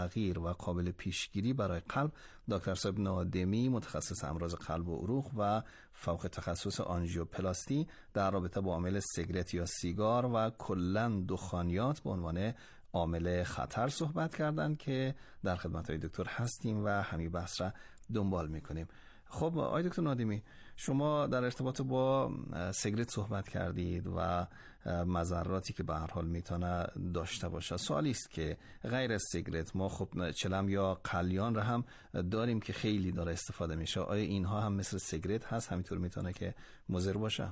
تغییر و قابل پیشگیری برای قلب دکتر صاحب نادمی، متخصص امراض قلب و عروق و فوق تخصص آنژیوپلاستی، در رابطه با عامل سیگارت یا سیگار و کلاً دخانیات به عنوان عامل خطر صحبت کردند که در خدمت های دکتر هستیم و همین بحث را دنبال میکنیم. خب آقای دکتر نادمی، شما در ارتباط با سیگارت صحبت کردید و مضراتی که به هر حال میتونه داشته باشه. سوالی است که غیر از سیگارت ما خب چلم یا قلیان را هم داریم که خیلی داره استفاده میشه. آیا اینها هم مثل سیگارت هست، همینطور میتونه که مضر باشه؟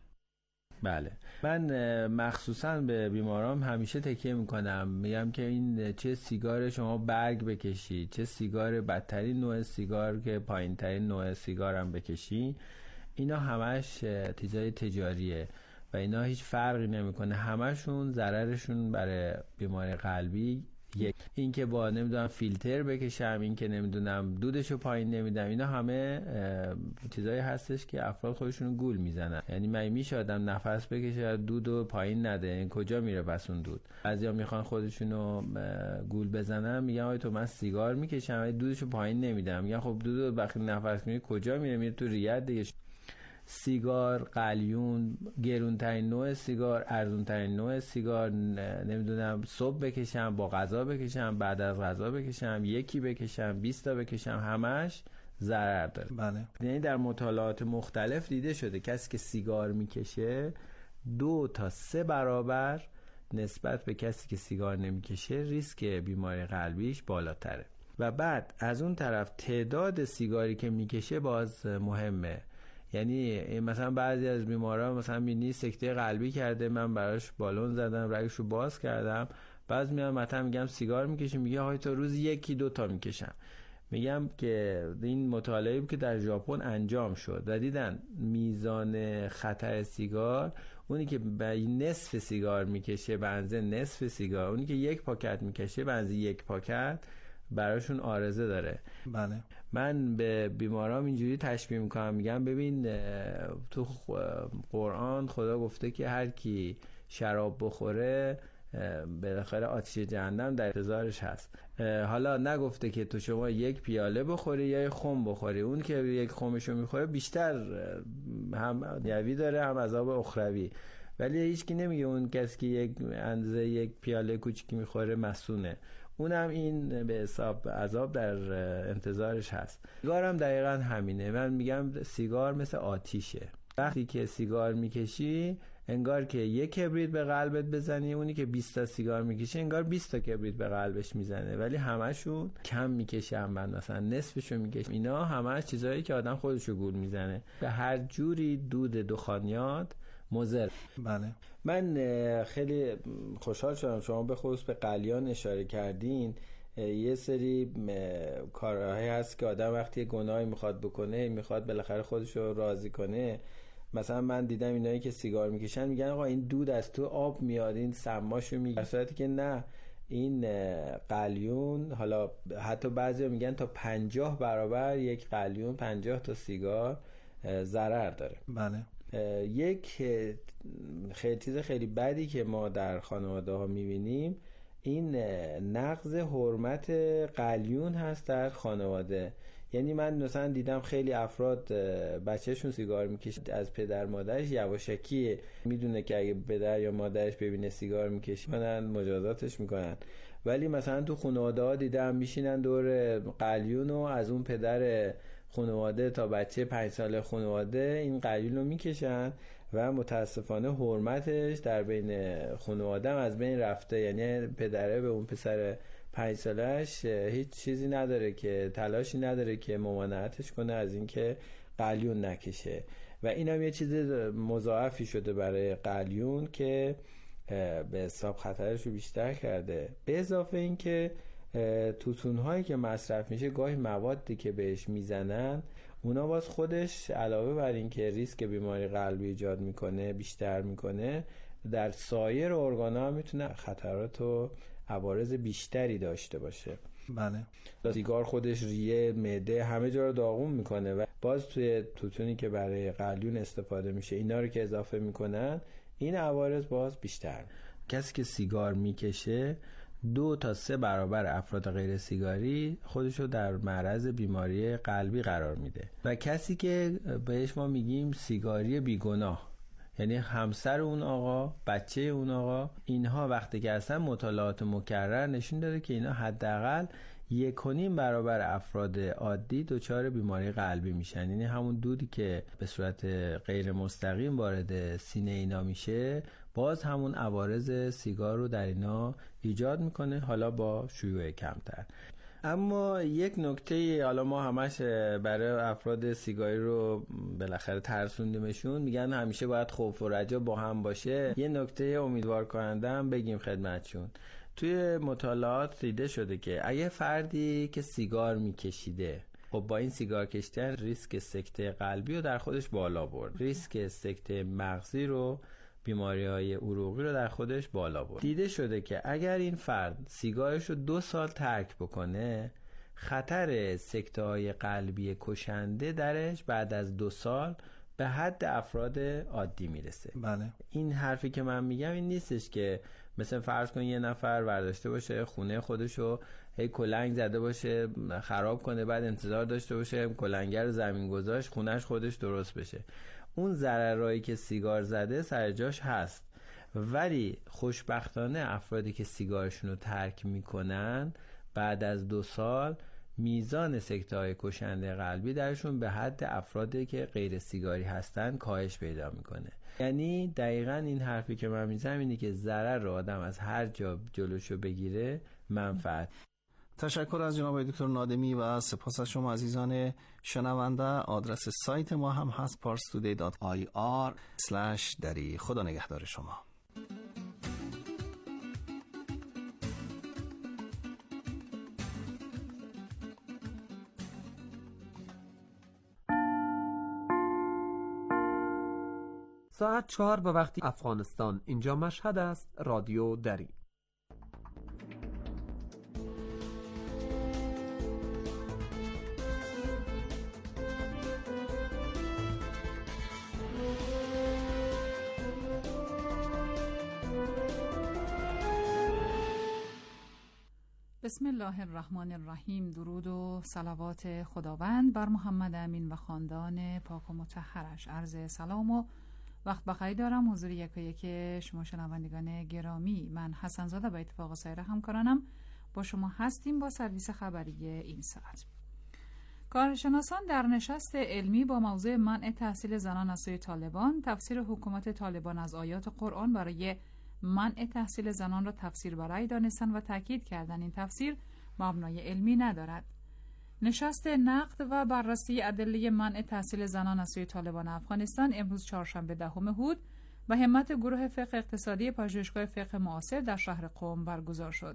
بله، من مخصوصا به بیمارام همیشه تکیه میکنم، میگم که این چه سیگار شما برگ بکشی، چه سیگار بدترین نوع سیگار که پایین ترین نوع سیگار هم بکشی، اینا همش چیزای تجاریه و اینا هیچ فرقی نمیکنه، همشون ضررشون برای بیماری قلبی یک. این که با نمیدونم فیلتر بکشم، این که نمیدونم دودشو پایین نمیدم، اینا همه چیزایی هستش که افراد خودشونو گول میزنن. یعنی من میشه آدم نفس بکشه دودو پایین نده، این کجا میره پس اون دود؟ بعضیا میخوان خودشونو گول بزنن، میگن آی تو من سیگار میکشم ولی دودشو پایین نمیدم. میگن خب دودو وقتی نفس میگیری کجا میره؟ میره تو ریت دیگه. سیگار، قلیون، گرونترین نوع سیگار، ارزونترین نوع سیگار، نمیدونم صبح بکشم، با غذا بکشم، بعد از غذا بکشم، یکی بکشم، 20 تا بکشم، همش ضرر داره. بله. یعنی در مطالعات مختلف دیده شده کسی که سیگار میکشه 2 تا 3 برابر نسبت به کسی که سیگار نمیکشه ریسک بیماری قلبیش بالاتره. و بعد از اون طرف تعداد سیگاری که میکشه باز مهمه. یعنی مثلا بعضی از بیمارا مثلا میبینی سکته قلبی کرده، من براش بالون زدم، رگشو باز کردم، بعض میام مثلا میگم سیگار میکشی، میگه آهای تا روز 1-2 تا میکشم. میگم که این مطالعه بود که در ژاپن انجام شد و دیدن میزان خطر سیگار، اونی که نصف سیگار میکشه به اندازه نصف سیگار، اونی که 1 پاکت میکشه به اندازه 1 پاکت براشون عارضه داره. بله. من به بیمارام اینجوری تشبیه میکنم، میگم ببین تو قرآن خدا گفته که هر کی شراب بخوره بالاخره آتش جهنم در انتظارش هست. حالا نگفته که تو شما 1 پیاله بخوری یا 1 خم بخوری، اون که 1 خمشو میخوره بیشتر هم دنیوی داره هم عذاب اخروی، ولی هیچکی نمیگه اون کسی که 1 اندازه 1 پیاله کوچیکی میخوره مسونه، اونم این به حساب عذاب در انتظارش هست. سیگار هم دقیقا همینه. من میگم سیگار مثل آتیشه، وقتی که سیگار میکشی انگار که 1 کبریت به قلبت بزنی، اونی که 20 تا سیگار میکشه انگار 20 تا کبریت به قلبش میزنه، ولی همشون کم میکشه، من مثلا نصفشو میکشه. اینا همش چیزایی که آدم خودشو گول میزنه. به هر جوری دود دخانیات مضر. بله. من خیلی خوشحال شدم شما به خصوص به قلیان اشاره کردین. یه سری کارهایی هست که آدم وقتی گناهی میخواد بکنه، میخواد بالاخره خودش رو راضی کنه. مثلا من دیدم اینایی که سیگار میکشن میگن آقا این دود از تو آب میاد، این سماشو میگه، در صورتی که نه، این قلیون، حالا حتی بعضی میگن تا 50 برابر یک قلیون 50 تا سیگار ضرر داره. بله. یک خیلی چیز خیلی بدی که ما در خانواده ها میبینیم این نقض حرمت قلیون هست در خانواده. یعنی من مثلا دیدم خیلی افراد بچهشون سیگار میکشه، از پدر مادرش یواشکی میدونه که اگه پدر یا مادرش ببینه سیگار میکشه منن مجازاتش میکنن، ولی مثلا تو خانواده ها دیدم میشینن دور قلیون و از اون پدر خانواده تا بچه 5 ساله خانواده این قلیون رو میکشن و متاسفانه حرمتش در بین خانواده هم از بین رفته. یعنی پدره به اون پسر 5 سالش هیچ چیزی نداره که تلاشی نداره که ممانعتش کنه از اینکه قلیون نکشه و این هم یه چیز مضاعفی شده برای قلیون که به حساب خطرش رو بیشتر کرده. به اضافه این که توتون هایی که مصرف میشه گاهی موادی که بهش میزنن اونا باز خودش علاوه بر این که ریسک بیماری قلبی ایجاد میکنه بیشتر میکنه، در سایر ارگانا هم میتونه خطرات و عوارض بیشتری داشته باشه. بله. سیگار خودش ریه، معده، همه جا رو داغون میکنه و باز توی توتونی که برای قلیون استفاده میشه اینا رو که اضافه میکنن این عوارض باز بیشتر. کسی که سیگار میکشه 2 تا 3 برابر افراد غیر سیگاری خودشو در معرض بیماری قلبی قرار میده. و کسی که بهش ما میگیم سیگاری بیگناه، یعنی همسر اون آقا، بچه اون آقا، اینها وقتی که اصلا مطالعات مکرر نشون داده که اینا حداقل 1.5 برابر افراد عادی دچار بیماری قلبی میشن. یعنی همون دودی که به صورت غیر مستقیم وارد سینه اینا میشه، باز همون عوارض سیگار رو در اینا ایجاد میکنه، حالا با شیوع کمتر. اما یک نکته، حالا ما همش برای افراد سیگاری رو بالاخره ترسوندیمشون، میگن همیشه باید خوف و رجا با هم باشه. یه نکته امیدوار کننده هم بگیم خدمتشون. توی مطالعات دیده شده که اگه فردی که سیگار میکشیده، خب با این سیگار کشیدن ریسک سکته قلبی رو در خودش بالا برد، ریسک سکته مغزی رو، بیماری‌های عروقی رو در خودش بالا برد. دیده شده که اگر این فرد سیگارش رو 2 سال ترک بکنه، خطر سکته‌های قلبی کشنده درش بعد از 2 سال به حد افراد عادی میرسه. بله. این حرفی که من میگم این نیستش که مثلا فرض کن یه نفر برداشته باشه خونه خودشو هی کلنگ زده باشه خراب کنه، بعد انتظار داشته باشه کلنگر رو زمین گذاشت خونش خودش درست بشه. اون ضررایی که سیگار زده سر جاش هست، ولی خوشبختانه افرادی که سیگارشون رو ترک میکنن بعد از 2 سال میزان سکته‌های کشنده قلبی درشون به حد افرادی که غیر سیگاری هستن کاهش پیدا میکنه. یعنی دقیقاً این حرفی که من میزنم اینه که ضرر رو آدم از هر جا جلوشو بگیره منفعت. تشکر از جناب دکتر نادمی و سپاس از شما عزیزان شنونده. آدرس سایت ما هم هست parstoday.ir/dari. خدا نگهدار شما. ساعت 4 به وقت افغانستان. اینجا مشهد است. رادیو دری. بسم الله الرحمن الرحیم. درود و صلوات خداوند بر محمد امین و خاندان پاک و مطهرش. عرض سلام و وقت بخیر دارم حضور یکایک شما شنوندگان گرامی. من حسن زاده به اتفاق سایر همکارانم با شما هستیم با سرویس خبری این ساعت. کارشناسان در نشست علمی با موضوع منع تحصیل زنان از سوی طالبان، تفسیر حکومت طالبان از آیات قرآن برای منع تحصیل زنان را تفسیر برای دانستن و تاکید کردن این تفسیر مبنای علمی ندارد. نشست نقد و بررسی ادله منع تحصیل زنان از سوی طالبان افغانستان امروز چهارشنبه 10 هود به همت گروه فقه اقتصادی پژوهشگاه فقه معاصر در شهر قم برگزار شد.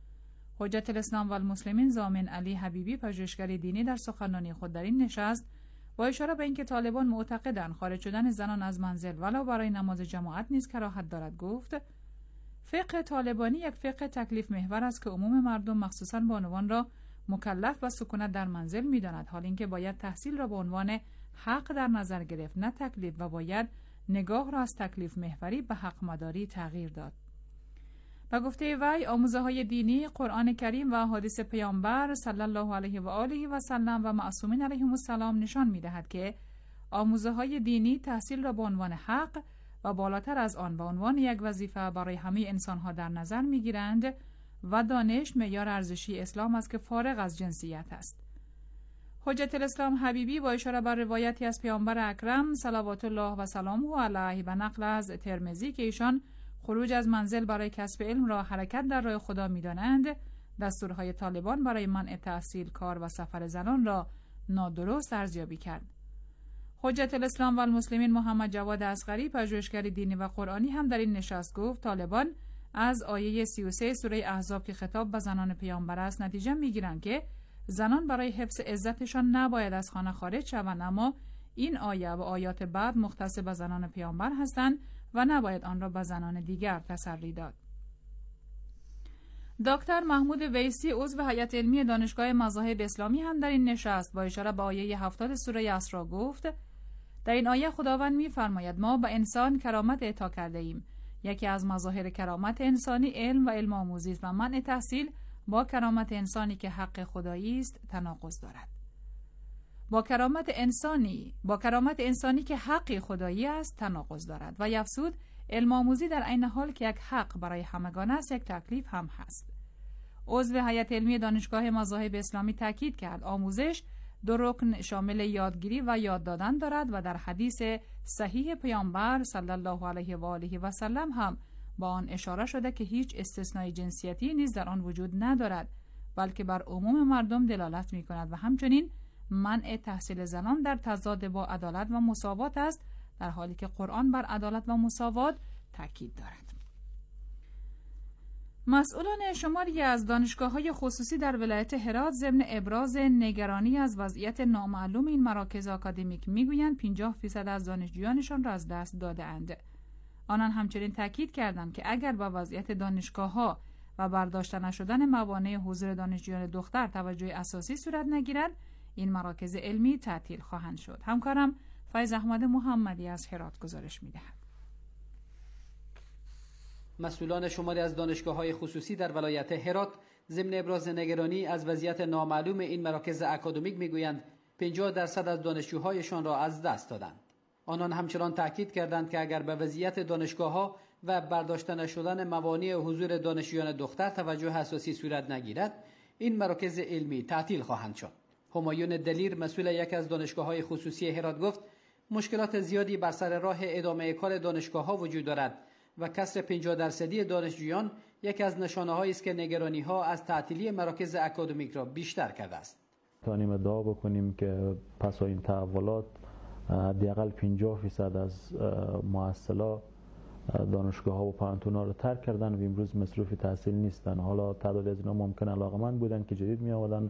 حجت الاسلام و المسلمین ضامن علی حبیبی پژوهشگر دینی در سخنرانی خود در این نشست با اشاره به اینکه طالبان معتقدند خارج شدن زنان از منزل ولو برای نماز جماعت نیز کراهت دارد گفت: فقه طالبانی یک فقه تکلیف محور است که عموم مردم مخصوصاً بانوان را مکلف و سکونت در منزل می‌داند، حال اینکه باید تحصیل را به عنوان حق در نظر گرفت نه تکلیف و باید نگاه را از تکلیف محوری به حق مداری تغییر داد. به گفته وی آموزه‌های دینی، قرآن کریم و احادیث پیامبر صلی الله علیه و آله و سلم و معصومین علیهم السلام نشان می‌دهد که آموزه‌های دینی تحصیل را به عنوان حق و بالاتر از آن به عنوان یک وظیفه برای همه انسان‌ها در نظر می‌گیرند و دانش معیار ارزشی اسلام است که فارغ از جنسیت است. حجت الاسلام حبیبی با اشاره بر روایتی از پیامبر اکرم صلوات الله و سلامه علیه و نقل از ترمذی که ایشان خروج از منزل برای کسب علم را حرکت در راه خدا می‌دانند، دستورهای طالبان برای منع تحصیل، کار و سفر زنان را نادرست ارزیابی کرد. حجت الاسلام و المسلمین محمد جواد اصغری پژوهشگر دینی و قرآنی هم در این نشست گفت طالبان از آیه 33 سوره احزاب که خطاب به زنان پیامبر است نتیجه می‌گیرند که زنان برای حفظ عزتشان نباید از خانه خارج شوند، اما این آیه و آیات بعد مختص به زنان پیامبر هستند و نباید آن را به زنان دیگر تسری داد. دکتر محمود ویسی عضو هیئت علمی دانشگاه مذاهب اسلامی هم در این نشست با اشاره به آیه 70 سوره اسراء گفت: در این آیه خداوند می‌فرماید ما به انسان کرامت عطا کرده ایم، یکی از مظاهر کرامت انسانی علم و علم آموزی است و منع تحصیل با کرامت انسانی که حق خدایی است تناقض دارد. با کرامت انسانی که حق خدایی است تناقض دارد و یفسود علم آموزی در عین حال که یک حق برای همگان است یک تکلیف هم هست. عضو هیئت علمی دانشگاه مذاهب اسلامی تاکید کرد آموزش 2 رکن شامل یادگیری و یاد دادن دارد و در حدیث صحیح پیامبر صلی الله علیه و آله و سلم هم با آن اشاره شده که هیچ استثنای جنسیتی نیز در آن وجود ندارد بلکه بر عموم مردم دلالت می کند و همچنین منع تحصیل زنان در تضاد با عدالت و مساوات است، در حالی که قرآن بر عدالت و مساوات تاکید دارد. مسئولان شماری از دانشگاه‌های خصوصی در ولایت هرات ضمن ابراز نگرانی از وضعیت نامعلوم این مراکز آکادمیک میگویند 50% از دانشجویانشان را از دست داده‌اند. آنان همچنین تاکید کردند که اگر با وضعیت دانشگاه‌ها و برداشته نشدن موانع حضور دانشجویان دختر توجه اساسی صورت نگیرد، این مراکز علمی تعطیل خواهند شد. همکارم فیض احمد محمدی از هرات گزارش می‌دهد. مسئولان شماری از دانشگاه‌های خصوصی در ولایت هرات ضمن ابراز نگرانی از وضعیت نامعلوم این مراکز اکادمیک میگویند 50% از دانشجوهایشان را از دست دادند. آنان همچنان تاکید کردند که اگر به وضعیت دانشگاه‌ها و برداشته نشدن موانع حضور دانشجویان دختر توجه اساسی صورت نگیرد، این مراکز علمی تعطیل خواهند شد. همایون دلیر مسئول یکی از دانشگاه‌های خصوصی هرات گفت مشکلات زیادی بر سر راه ادامه کار دانشگاه‌ها وجود دارد و کسر 50% دانشجویان یکی از نشانه‌هایی است که نگرانی‌ها از تعطیلی مراکز اکادمیک را بیشتر کرده است. توانیم ادعا بکنیم که پس از این تحولات حداقل 50% از مؤسسات دانشگاه‌ها و پانتون‌ها را ترک کردن و امروز مصروف تحصیل نیستند. حالا تعداد از اینا ممکن علاقه‌مند بودن که جدید می‌آمدن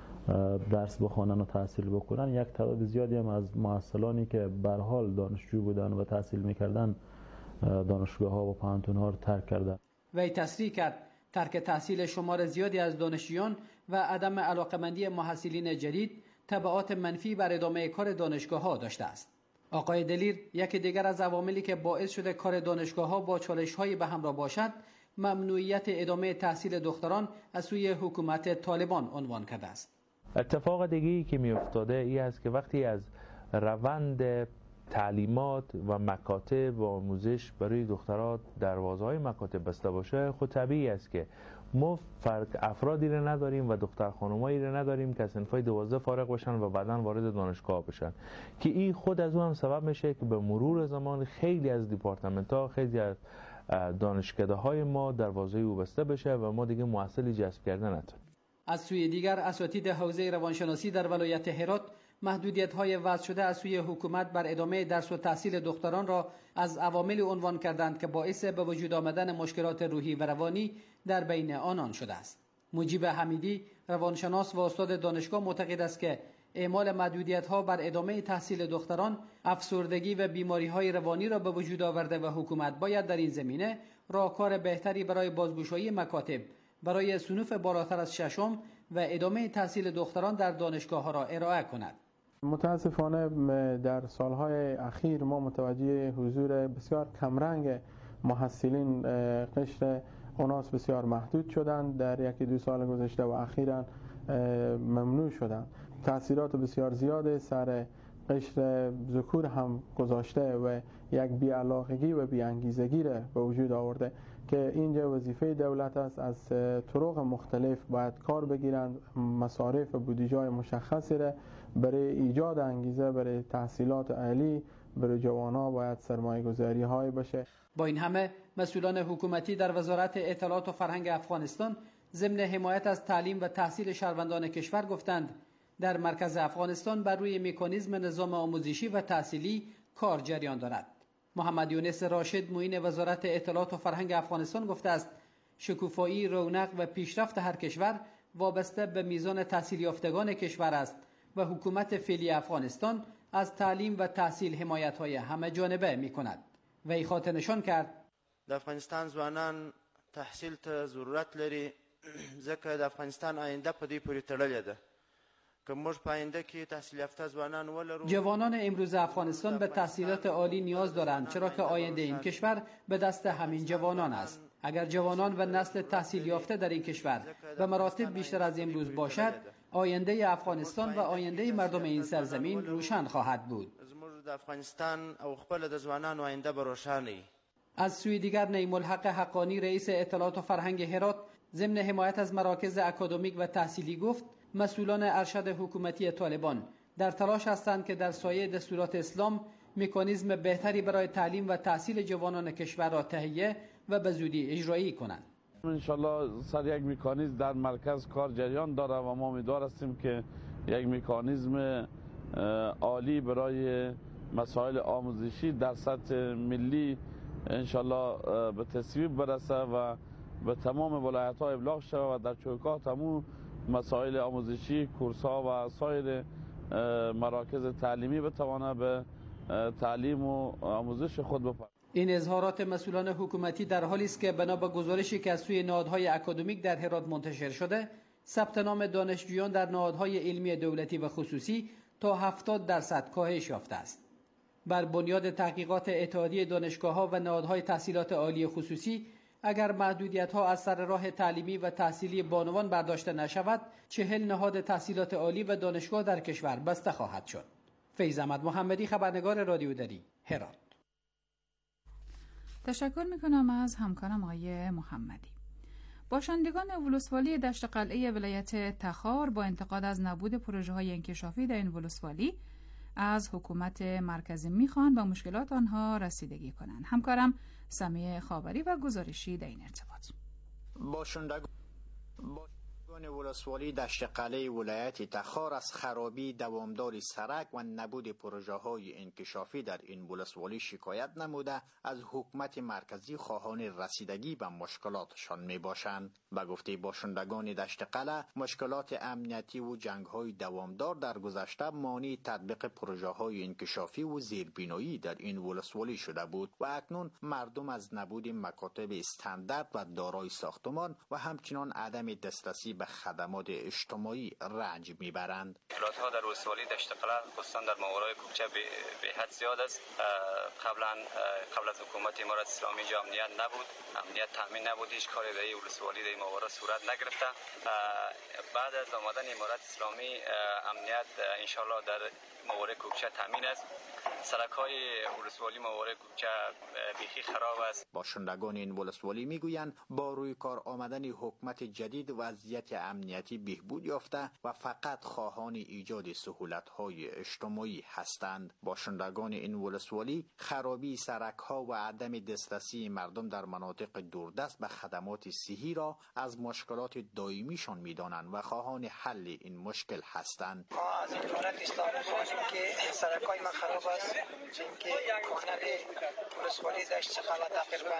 درس بخوانن و تحصیل بکنن. یک تعداد زیادی هم از مؤسسانی که به هر حال دانشجو بودن و تحصیل می‌کردن دانشگاه‌ها و پانتون‌ها را ترک کردند. وی تصریح کرد ترک تحصیل شمار زیادی از دانشجویان و عدم علاقمندی محصلین جدید تبعات منفی بر ادامه کار دانشگاه‌ها داشته است. آقای دلیر یکی دیگر از عواملی که باعث شده کار دانشگاه‌ها با چالش‌هایی به همراه باشد، ممنوعیت ادامه تحصیل دختران از سوی حکومت طالبان عنوان کرده است. اتفاق دیگه‌ای که می‌افتاده این است که وقتی از روند تعلیمات و مکاتب و آموزش برای دخترات دروازه‌های مکاتب بسته باشه، خود طبیعی است که ما افرادی را نداریم و دختر خانمایی را نداریم که از صنف‌های 12 فارغ بشن و بعداً وارد دانشگاه بشن، که این خود از اون هم سبب میشه که به مرور زمان خیلی از دیپارتمنت‌ها، خیلی از دانشکده‌های ما دروازه او بسته بشه و ما دیگه محصلی جذب کردن نتونیم. از سوی دیگر اساتید حوزه روانشناسی در ولایت هرات محدودیت‌های وضع شده از سوی حکومت بر ادامه درس و تحصیل دختران را از عواملی عنوان کردند که باعث به وجود آمدن مشکلات روحی و روانی در بین آنان شده است. مجیب حمیدی روانشناس و استاد دانشگاه معتقد است که اعمال محدودیت‌ها بر ادامه تحصیل دختران افسردگی و بیماری‌های روانی را به وجود آورده و حکومت باید در این زمینه راهکار بهتری برای بازگشایی مکاتب برای صنوف بالاتر از ششم و ادامه تحصیل دختران در دانشگاه‌ها را ارائه کند. متاسفانه در سالهای اخیر ما متوجه حضور بسیار کمرنگ محصلین قشر اوناس بسیار محدود شدند در 1-2 سال گذشته و اخیراً ممنوع شدند. تأثیرات بسیار زیاد سر قشر ذکور هم گذاشته و یک بی‌علاقگی و بی‌انگیزگی را به وجود آورده که اینجا وظیفه دولت است از طرق مختلف باید کار بگیرند، مصارف و بودجه‌های مشخصی را برای ایجاد انگیزه برای تحصیلات عالی برای جوانان باید سرمایه‌گذاری های باشه. با این همه مسئولان حکومتی در وزارت اطلاعات و فرهنگ افغانستان ضمن حمایت از تعلیم و تحصیل شهروندان کشور گفتند در مرکز افغانستان بر روی مکانیزم نظام آموزشی و تحصیلی کار جریان دارد. محمد یونس راشد معین وزارت اطلاعات و فرهنگ افغانستان گفته است شکوفایی، رونق و پیشرفت هر کشور وابسته به میزان تحصیل یافتگان کشور است و حکومت فعلی افغانستان از تعلیم و تحصیل حمایت‌های همه جانبه می‌کند. و ایخات نشان کرد د افغانستان ځوانان تحصیل ته ضرورت لري ځکه د افغانستان آینده په دې پورې تړلې ده. که موږ پاینده کې تحصیل یافته ځوانان ولرو. جوانان امروز افغانستان به تحصیلات عالی نیاز دارند، چرا که آینده این کشور به دست همین جوانان است. اگر جوانان و نسل تحصیل یافته در این کشور به مراتب بیشتر از امروز باشد، آینده افغانستان و آینده مردم این سرزمین روشن خواهد بود. زموږ د افغانستان او خپل د ځوانانو آینده به روښانه. از سوی دیگر نعیم الحق حقانی رئیس اطلاعات و فرهنگ هرات ضمن حمایت از مراکز اکادمیک و تحصیلی گفت مسئولان ارشد حکومتی طالبان در تلاش هستند که در سایه دستورات اسلام مکانیزم بهتری برای تعلیم و تحصیل جوانان کشور را تهیه و به زودی اجرایی کنند. انشالله سر یک مکانیزم در مرکز کار جریان داره و ما امیدوار هستیم که یک مکانیزم عالی برای مسائل آموزشی در سطح ملی انشالله به تصویب برسه و به تمام ولایت‌ها ابلاغ شود و در چوکات تمام مسائل آموزشی، کورس‌ها و سایر مراکز تعلیمی بتوانه به تعلیم و آموزش خود بپردازد. این اظهارات مسئولان حکومتی در حالی است که بنا به گزارشی که از سوی نهادهای اکادمیک در هرات منتشر شده، ثبت نام دانشجویان در نهادهای علمی دولتی و خصوصی تا 70% کاهش یافته است. بر بنیاد تحقیقات اتحادیه دانشگاه‌ها و نهادهای تحصیلات عالی خصوصی، اگر محدودیت‌ها از سر راه تعلیمی و تحصیلی بانوان برداشته نشود، 40 نهاد تحصیلات عالی و دانشگاه در کشور بسته خواهد شد. فیض احمد محمدی، خبرنگار رادیو دری، هرات. تشکر میکنم از همکارم آقای محمدی. باشندگان ولسوالی دشت قلعه ولایت تخار با انتقاد از نبود پروژه‌های انکشافی در این ولسوالی از حکومت مرکزی میخوان به مشکلات آنها رسیدگی کنند. همکارم سمیع خاوری و گزارشی در این ارتباط. باشندگان ولسوالی دشت قلعه ولایت تخار از خرابی دوامدار سرک و نبود پروژه‌های انکشافی در این ولسوالی شکایت نموده از حکومت مرکزی خواهان رسیدگی به مشکلاتشان میباشند. به گفته باشندگان دشت قلعه، مشکلات امنیتی و جنگ‌های دوامدار در گذشته مانع تطبیق پروژه‌های انکشافی و زیربنایی در این ولسوالی شده بود و اکنون مردم از نبود مکاتب استاندارد و دارای ساختمان و همچنان عدم دسترسی به خدمات اجتماعی رنج میبرند. مشکلات‌ها در ولسوالی دشت قلعه خصوصا در ماورای کوکچه به حد زیاد است. قبل از حکومت امارت اسلامی جا امنیت نبود، امنیت تامین نبود، هیچ کاری در این ولسوالی در ماورا صورت نگرفته. بعد از آمدن امارت اسلامی امنیت انشالله در ماورای کوکچه تامین است. سرک‌های ولسوالی ماورای کوکچه بیخی خراب است. باشندگان این ولسوالی میگویند با روی کار آمدن حکومت جدید وضعیت امنیتی بهبود یافته و فقط خواهان ایجاد سهولت‌های اجتماعی هستند. باشندگان این ولسوالی خرابی سرک‌ها و عدم دسترسی مردم در مناطق دوردست به خدمات صحی را از مشکلات دائمیشان می‌دانند و خواهان حل این مشکل هستند. ما از امارت اسلامی خواهیم که سرک‌های ما خراب است، چون که کانال ولسوالی دشت قلعه تقریبا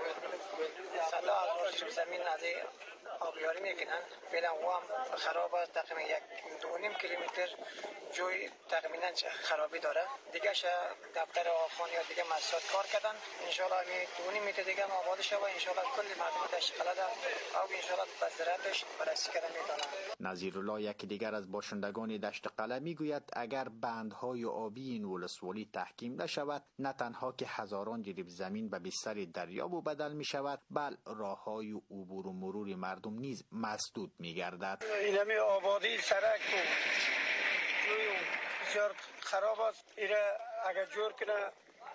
100 زمین از آبیاری میکنن، فعلا هم خراب است. تقریبا 1.5 کیلومتر جوی تقریبا خرابی داره. دیگه دفتر آخوان یا دیگه مؤسسات کار کردن، ان شاء الله 2.5 متر دیگه آباد شه و ان شاء الله کل مردم دشت قلعه او ان شاء الله به زراعتش بررسی کردن میتونن. نظیرالله یک دیگر از باشندگان دشت قلعه میگوید اگر بندهای آبی این ولسوالی تحکیم نشود، نه تنها که هزاران جریب زمین به بستر دریا بدل می شود، بل راههای عبور و مرور مردم نیز مسدود می گردد. اینمی آبادی سرک و جوی بسیار خراب است. ایره اگر جور کنه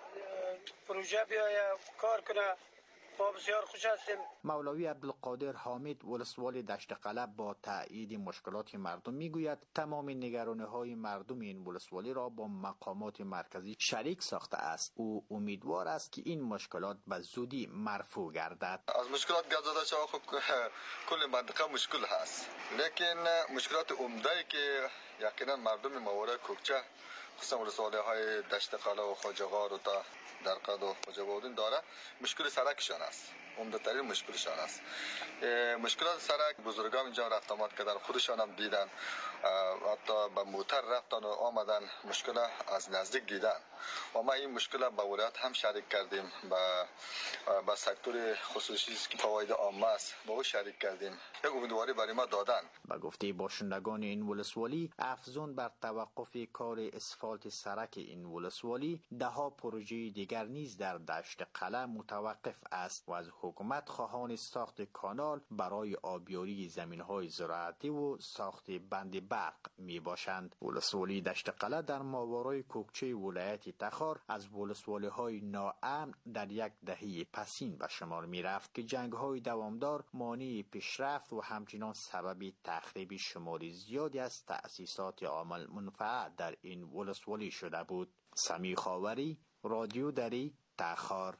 پروژه بیاید کار کنه ما بسیار خوش هستیم. مولوی عبدالقادر حامد ولسوالی دشت قلعه با تأیید مشکلات مردم میگوید تمام نگرانی‌های مردم این ولسوالی را با مقامات مرکزی شریک ساخته است. او امیدوار است که این مشکلات به زودی مرفوع گردد. از مشکلات گزیده شود خب کل منطقه مشکل هست، لیکن مشکلات عمده که یقینا مردم ماورای کوکچه خصوصا ولسوالی های دشت قلعه و خواجه غار و تا درقد و خواجه بودین داره مشکل سرکشان است. عمده ترین مشکلشان است. مشکلات سرک بزرگان اینجا رفت آمد کردن، خودشان هم دیدن، حتی به موتر رفتن و آمدن، مشکل از نزدیک دیدن و ما این مشکل به ولایت هم شریک کردیم، با سکتور خصوصی که فواید عامه است با او شریک کردیم، یک امیدواری برای ما دادن. به گفته باشندگان این ولسوالی، افزون بر توقف کار اسفالت سرک این ولسوالی، دهها پروژه دیگر نیز در دشت قلعه متوقف است و از حکومت خواهان ساخت کانال برای آبیاری زمین‌های زراعتی و ساخت بند برق می باشند. ولسوالی دشت قلعه در ماورای کوکچه ولایت تخار از ولسوالی‌های ناامن در یک دهه پسین به شمار می رفت که جنگ‌های دوامدار مانع پیشرفت و همچنان سبب تخریب شمار زیادی از تأسیسات عامل منفعت در این ولسوالی شده بود. سمی خاوری، رادیو دری، تخار.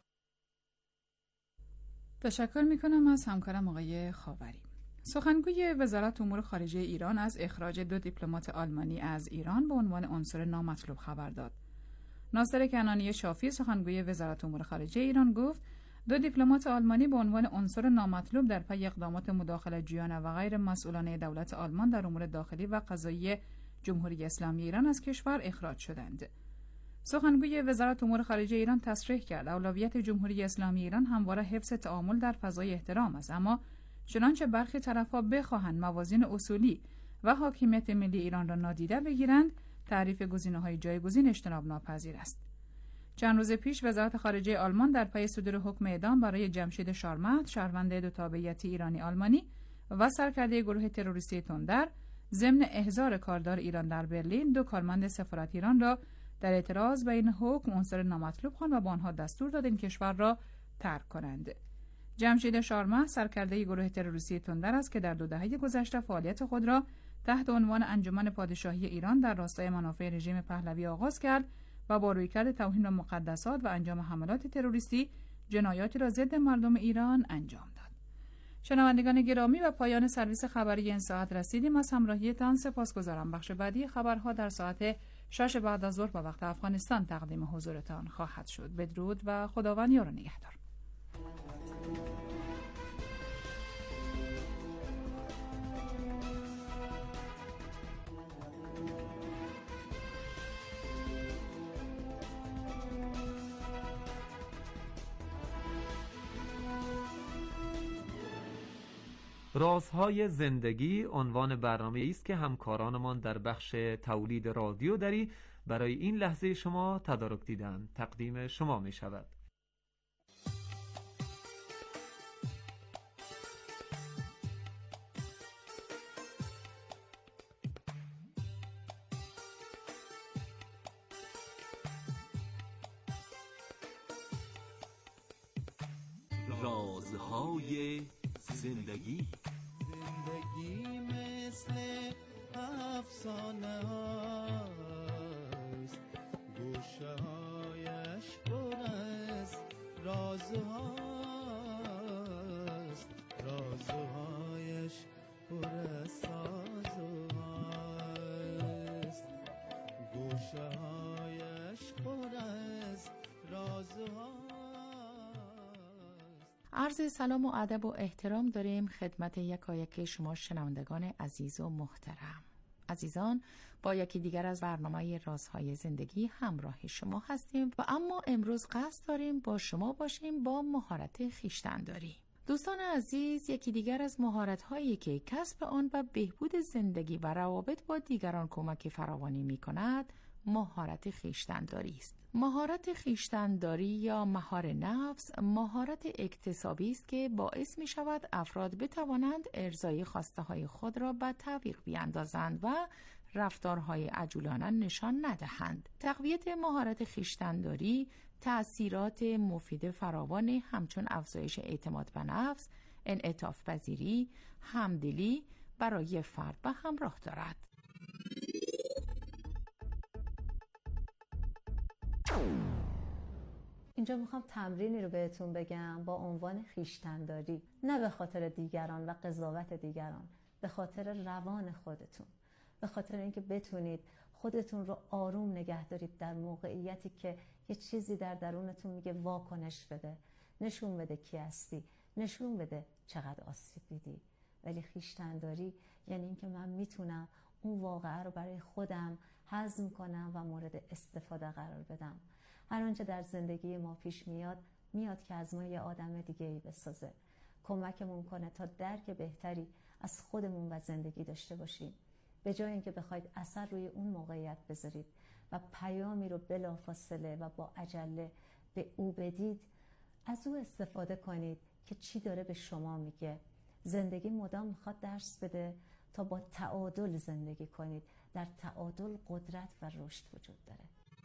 تشکر میکنم از همکارم آقای خاوری. سخنگوی وزارت امور خارجه ایران از اخراج 2 دیپلمات آلمانی از ایران به عنوان عنصر نامطلوب خبر داد. ناصر کنانی شافی، سخنگوی وزارت امور خارجه ایران، گفت 2 دیپلمات آلمانی به عنوان عنصر نامطلوب در پی اقدامات مداخله‌جویانه و غیر مسئولانه دولت آلمان در امور داخلی و قضایی جمهوری اسلامی ایران از کشور اخراج شدند. سخنگوی وزارت امور خارجه ایران تصریح کرد اولویت جمهوری اسلامی ایران همواره حفظ تعامل در فضای احترام است، اما چنانچه برخی طرف‌ها بخواهند موازین اصولی و حاکمیت ملی ایران را نادیده بگیرند، تعریف گزینه‌های جایگزین اجتناب ناپذیر است. چند روز پیش وزارت خارجه آلمان در پی صدور حکم اعدام برای جمشید شارمهد، شهروند 2 تابعیتی ایرانی آلمانی و سرکرده گروه تروریستی تندر، ضمن احضار کاردار ایران در برلین 2 کارمند سفارت ایران را در اعتراض به این حکم عنصر نامطلوب خواند و به آنها دستور داد این کشور را ترک کنند. جمشید شارمهد سرکرده گروه تروریستی تندر است که در 2 دهه گذشته فعالیت خود را تحت عنوان انجمن پادشاهی ایران در راستای منافع رژیم پهلوی آغاز کرد و با رویکرد توهین به مقدسات و انجام حملات تروریستی جنایاتی را ضد مردم ایران انجام داد. شنوندگان گرامی، و پایان سرویس خبری این ساعت رسیدیم. از همراهیتان سپاسگزارم. بخش بعدی خبرها در ساعت 6 بعد از ظهر به وقت افغانستان تقدیم حضورتان خواهد شد. بدرود و خداوند یار و نگهدار. رازهای زندگی عنوان برنامه است که همکارانمان در بخش تولید رادیو دری برای این لحظه شما تدارک دیدن تقدیم شما می شود. رازهای زندگی مثل افسانه هاست، گوشه هایش پر از رازهاست، رازهایش پر از سازهاست، گوشه هایش پر از رازهاست. عرض سلام و ادب و احترام داریم خدمت یکایک شما شنوندگان عزیز و محترم. عزیزان، با یکی دیگر از برنامه رازهای زندگی همراه شما هستیم و اما امروز قصد داریم با شما باشیم با مهارت خویشتن‌داری. دوستان عزیز، یکی دیگر از مهارت‌هایی که کسب آن و بهبود زندگی و روابط با دیگران کمک فراوانی می‌کند، مهارت خویشتن‌داری است. مهارت خویشتن‌داری یا مهار نفس مهارت اکتسابی است که باعث می شود افراد بتوانند ارضای خواسته های خود را به تعویق بیاندازند و رفتارهای عجولانه نشان ندهند. تقویت مهارت خویشتن‌داری تأثیرات مفید فراوانی همچون افزایش اعتماد به نفس، انعطاف پذیری، همدلی برای فرد به همراه دارد. اینجا میخوام تمرینی رو بهتون بگم با عنوان خویشتن‌داری، نه به خاطر دیگران و قضاوت دیگران، به خاطر روان خودتون، به خاطر اینکه بتونید خودتون رو آروم نگه دارید در موقعیتی که یه چیزی در درونتون میگه واکنش بده، نشون بده کی هستی، نشون بده چقدر آسیب دیدی. ولی خویشتن‌داری یعنی اینکه من میتونم اون واقعه رو برای خودم هضم کنم و مورد استفاده قرار بدم. هر آنچه در زندگی ما پیش میاد که از ما یه آدم دیگه‌ای بسازه، کمکمون کنه تا درک بهتری از خودمون و زندگی داشته باشیم. به جای اینکه بخواید اثر روی اون موقعیت بذارید و پیامی رو بلافاصله و با عجله به او بدید، از او استفاده کنید که چی داره به شما میگه. زندگی مدام میخواد درس بده تا با تعادل زندگی کنید. در تعادل قدرت و رشد وجود داره.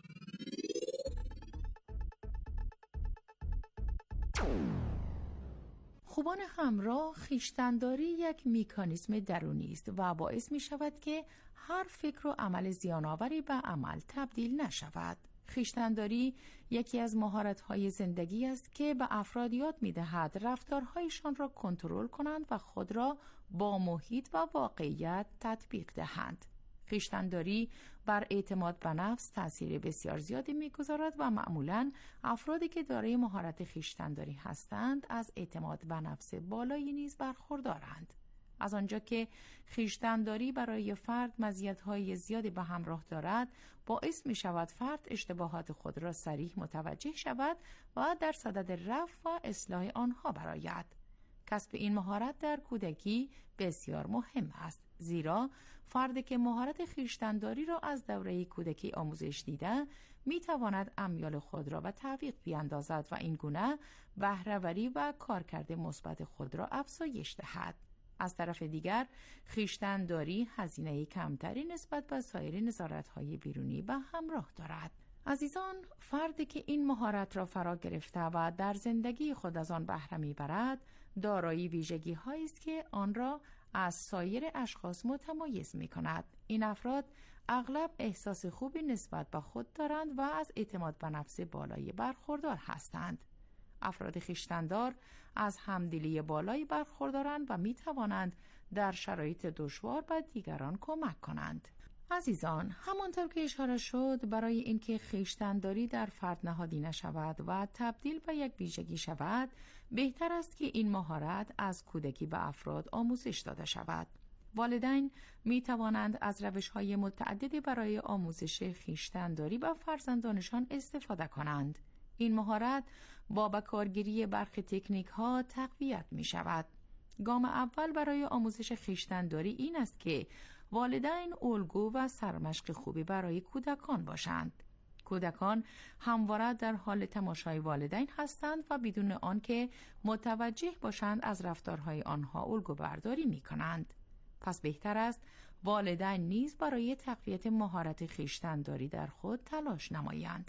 خوبان همراه، خویشتن‌داری یک مکانیزم درونی است و باعث می شود که هر فکر و عمل زیان‌آوری به عمل تبدیل نشود. خویشتن‌داری یکی از مهارت‌های زندگی است که به افراد یاد می‌دهد رفتارهایشان را کنترل کنند و خود را با محیط و واقعیت تطبیق دهند. خویشتن‌داری بر اعتماد به نفس تأثیر بسیار زیادی می‌گذارد و معمولاً افرادی که دارای مهارت خویشتن‌داری هستند از اعتماد به نفس بالایی نیز برخوردارند. از آنجا که خویشتن‌داری برای فرد مزیت‌های زیادی به همراه دارد، باعث می‌شود فرد اشتباهات خود را صریح متوجه شود و در صدد رفع و اصلاح آنها برآید. کسب این مهارت در کودکی بسیار مهم است، زیرا فردی که مهارت خویشتن‌داری را از دوره کودکی آموزش دیده می‌تواند امیال خود را به تعویق بیاندازد و این گونه بهره‌وری و کارکرد مثبت خود را افزایش دهد. از طرف دیگر خویشتن‌داری هزینه کمتری نسبت به سایر نظارت‌های بیرونی به همراه دارد. عزیزان، فردی که این مهارت را فرا گرفته و در زندگی خود از آن بهره می‌برد، دارای ویژگی‌هایی است که آن را از سایر اشخاص متمایز می‌کند. این افراد اغلب احساس خوبی نسبت به خود دارند و از اعتماد به نفس بالایی برخوردار هستند. افراد خویشتن‌دار از همدلی بالایی برخوردارند و می‌توانند در شرایط دشوار به دیگران کمک کنند. عزیزان، همانطور که اشاره شد، برای اینکه خویشتن‌داری در فرد نهادی نشود و تبدیل به یک ویژگی شود، بهتر است که این مهارت از کودکی به افراد آموزش داده شود. والدین می توانند از روش‌های متعددی برای آموزش خویشتن‌داری به فرزندانشان استفاده کنند. این مهارت با بکارگیری برخی تکنیک‌ها تقویت می شود. گام اول برای آموزش خویشتن‌داری این است که والدین الگو و سرمشق خوبی برای کودکان باشند. کودکان همواره در حال تماشای والدین هستند و بدون آنکه متوجه باشند از رفتارهای آنها الگو برداری می کنند. پس بهتر است والدین نیز برای تقویت مهارت خویشتن‌داری در خود تلاش نمایند.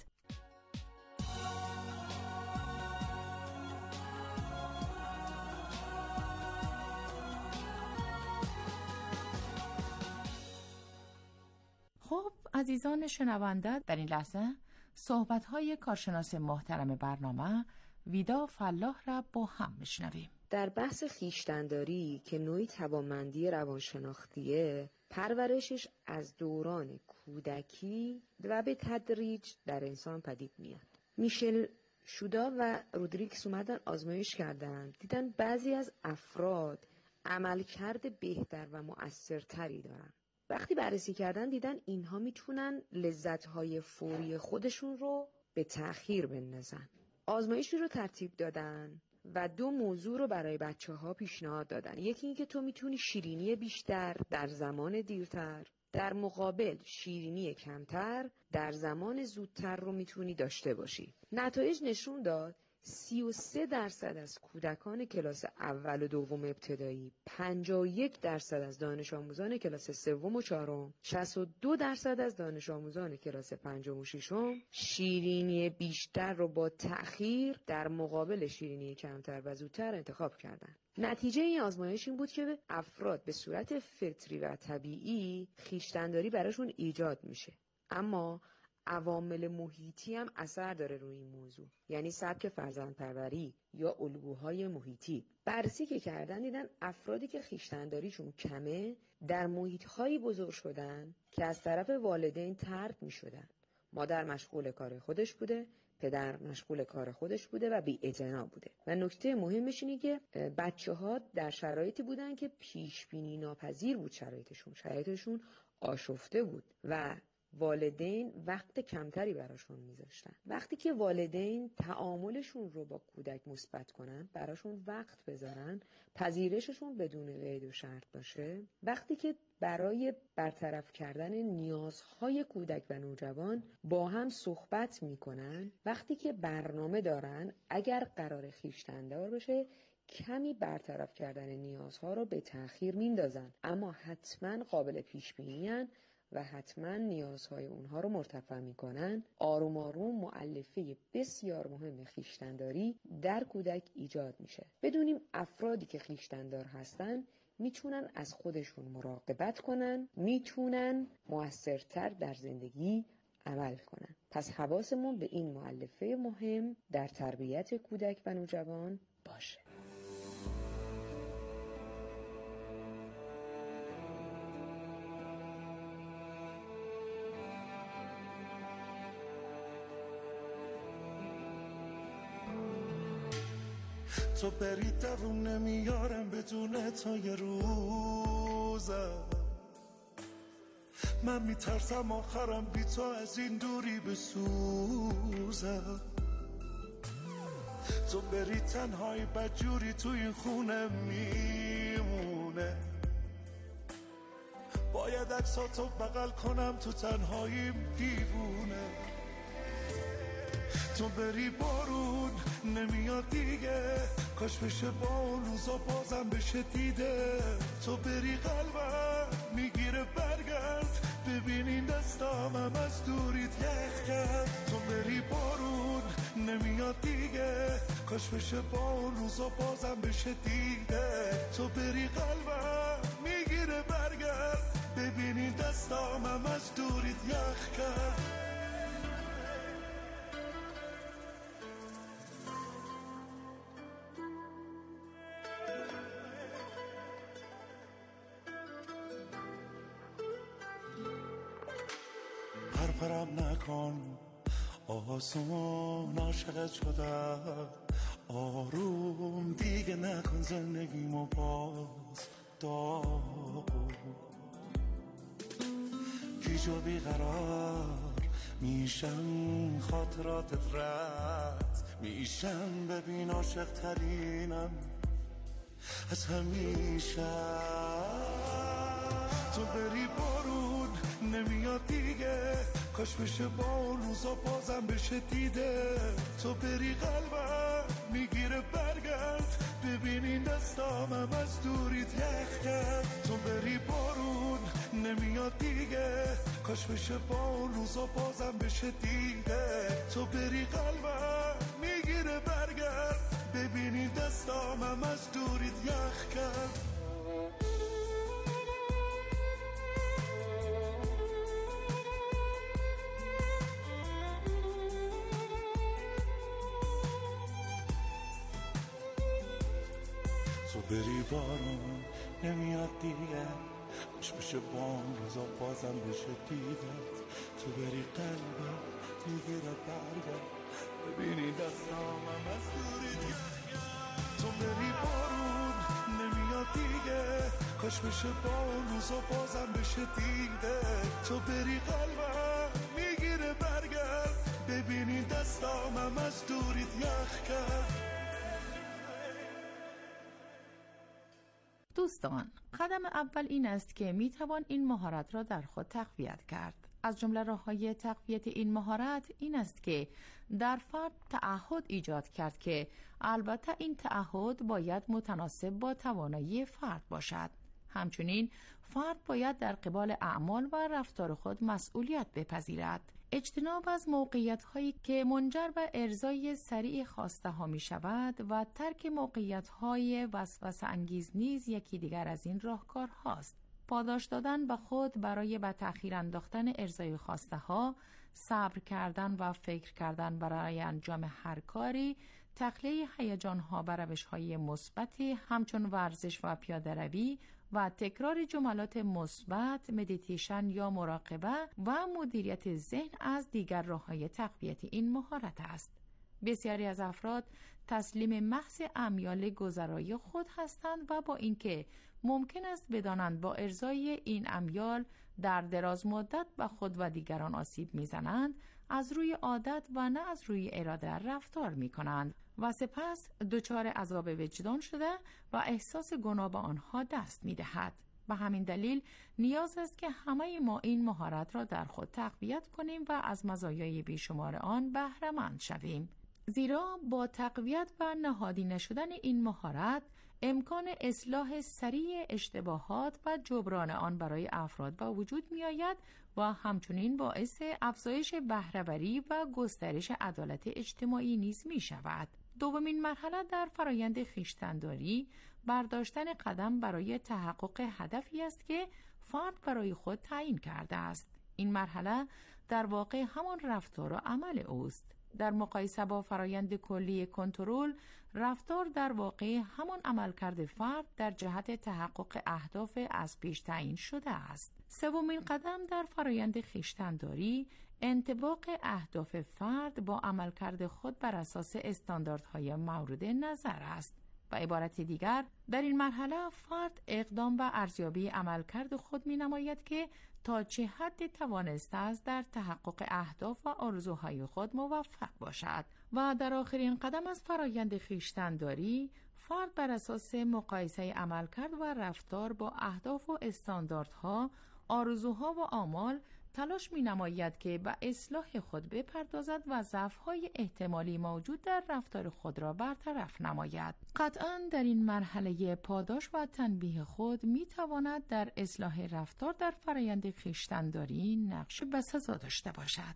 خب عزیزان شنونده، در این لحظه صحبت‌های کارشناس محترم برنامه ویدا فلاح را با هم میشنویم. در بحث خویشتن‌داری که نوعی توانمندی روانشناختیه، پرورشش از دوران کودکی و به تدریج در انسان پدید میاد. میشل شودا و رودریکس اومدن آزمایش کردن، دیدن بعضی از افراد عملکرد بهتر و مؤثرتری دارن. وقتی بررسی کردن دیدن اینها میتونن لذت‌های فوری خودشون رو به تأخیر بندازن. آزمایشی رو ترتیب دادن و 2 موضوع رو برای بچه‌ها پیشنهاد دادن. یکی این که تو میتونی شیرینی بیشتر در زمان دیرتر، در مقابل شیرینی کمتر در زمان زودتر رو میتونی داشته باشی. نتایج نشون داد 33% از کودکان کلاس اول و دوم ابتدایی، 51% از دانش آموزان کلاس سوم و چهارم، 62% از دانش آموزان کلاس پنجم و ششم شیرینی بیشتر رو با تأخیر در مقابل شیرینی کمتر و زودتر انتخاب کردن. نتیجه این آزمایش این بود که افراد به صورت فطری و طبیعی خویشتن‌داری براشون ایجاد میشه، اما عوامل محیطی هم اثر داره روی این موضوع، یعنی سبک فرزندپروری یا الگوهای محیطی. بررسی که کردن دیدن افرادی که خویشتن‌داریشون کمه در محیط‌هایی بزرگ شدن که از طرف والدین طرد می‌شدن. مادر مشغول کار خودش بوده، پدر مشغول کار خودش بوده و بی‌اعتنا بوده. و نکته مهمش اینه که بچه‌ها در شرایطی بودن که پیش بینی ناپذیر بود، شرایطشون آشفته بود و والدین وقت کمتری براشون میذاشتن. وقتی که والدین تعاملشون رو با کودک مثبت کنن، براشون وقت بذارن، پذیرششون بدون قید و شرط باشه، وقتی که برای برطرف کردن نیازهای کودک و نوجوان با هم صحبت میکنن، وقتی که برنامه دارن اگر قرار خویشتن‌دار بشه کمی برطرف کردن نیازها رو به تأخیر میندازن، اما حتما قابل پیش بینی‌اند و حتما نیازهای اونها رو مرتفع میکنن. آروم آروم مؤلفه بسیار مهم خویشتن‌داری در کودک ایجاد میشه. بدونیم افرادی که خویشتن‌دار هستن میتونن از خودشون مراقبت کنن، میتونن موثرتر در زندگی عمل کنن. پس حواسمون به این مؤلفه مهم در تربیت کودک و نوجوان باشه. تو بری دووم نمیارم بدون تو یه روزه، من میترسم آخرم بی تو از این دوری بسوزه. تو بری تنهایی بدجوری تو این خونه میمونه، باید عکساتو بغل کنم تو تنهایی دیوونه. تو بری بارون نمیاد دیگه، کاش بشه با اون روزا بازم بشه دیده. تو بری قلبم میگیره برگرد، ببینین دستامم از دوریت یخ کرد. تو بری بارون نمیاد دیگه، کاش بشه با اون روزا بازم بشه دیده. تو بری قلبم میگیره برگرد، ببینین دستامم از دوریت یخ کرد. پرپرم نکن آسون، عاشقت شدم آروم دیگه نکن زندگیمو باز داغون. گیج و بیقرار میشم، خاطراتت رد میشم، ببین عاشق ترینم از همیشه. تو بری بارون نمیاد دیگه، کاش بشه با اون روزا بازم بشه دیده. تو بری قلبم میگیره برگرد، ببینین دستامم از دوریت یخ کرد. تو بری بارون نمیاد دیگه، کاش بشه با اون روزا بازم بشه دیده. تو بری قلبم میگیره برگرد، ببینین دستامم از دوریت یخ کرد. تو بری بارون نمیاد دیگه، کاش بشه با اون روزا بازم بشه دیدت. تو بری قلبم میگیره برگرد، ببینی دستامم از دوری دیگه. تو بری بارون نمیاد دیگه، کاش بشه با اون روزا بازم بشه دیده. تو بری قلبم میگیره برگرد، ببینی دستامم از دوریت یخ کرد. دوستان، قدم اول این است که می توان این مهارت را در خود تقویت کرد. از جمله راه‌های تقویت این مهارت این است که در فرد تعهد ایجاد کرد که البته این تعهد باید متناسب با توانایی فرد باشد. همچنین فرد باید در قبال اعمال و رفتار خود مسئولیت بپذیرد. اجتناب از موقعیت‌هایی که منجر به ارضای سریع خواسته ها می شود و ترک موقعیت‌های وسوسه انگیز نیز یکی دیگر از این راهکار هاست. پاداش دادن به خود برای به تأخیر انداختن ارضای خواسته ها، صبر کردن و فکر کردن برای انجام هر کاری، تخلیه هیجان ها به روش های مثبتی همچون ورزش و پیاده روی، و تکرار جملات مثبت، مدیتیشن یا مراقبه و مدیریت ذهن از دیگر راه‌های تقویت این مهارت است. بسیاری از افراد تسلیم محض امیال گذرای خود هستند و با اینکه ممکن است بدانند با ارضای این امیال در دراز مدت به خود و دیگران آسیب میزنند، از روی عادت و نه از روی اراده رفتار می کنند و سپس دچار عذاب وجدان شده و احساس گناه به آنها دست می دهد. به همین دلیل نیاز است که همه ما این مهارت را در خود تقویت کنیم و از مزایای بیشمار آن بهره مند شویم. زیرا با تقویت و نهادی نشدن این مهارت امکان اصلاح سریع اشتباهات و جبران آن برای افراد به وجود می آید و همچنین باعث افزایش بهره‌وری و گسترش عدالت اجتماعی نیز می شود. دومین مرحله در فرایند خویشتن‌داری برداشتن قدم برای تحقق هدفی است که فرد برای خود تعیین کرده است. این مرحله در واقع همان رفتار و عمل اوست. در مقایسه با فرایند کلی کنترل، رفتار در واقع همان عملکرد فرد در جهت تحقق اهداف از پیش تعیین شده است. سومین قدم در فرایند خویشتن‌داری انطباق اهداف فرد با عملکرد خود بر اساس استانداردهای مورد نظر است. به عبارت دیگر، در این مرحله فرد اقدام و ارزیابی عملکرد خود می‌نماید که تا چه حد توانسته است در تحقق اهداف و آرزوهای خود موفق باشد و در آخرین قدم از فرایند خویشتن‌داری فرد بر اساس مقایسه عملکرد و رفتار با اهداف و استانداردها، آرزوها و آمال تلاش می‌نماید که به اصلاح خود بپردازد و ضعف‌های احتمالی موجود در رفتار خود را برطرف نماید. قطعاً در این مرحله پاداش و تنبیه خود می‌تواند در اصلاح رفتار در فرآیند خویشتن‌داری نقش بسزا داشته باشد.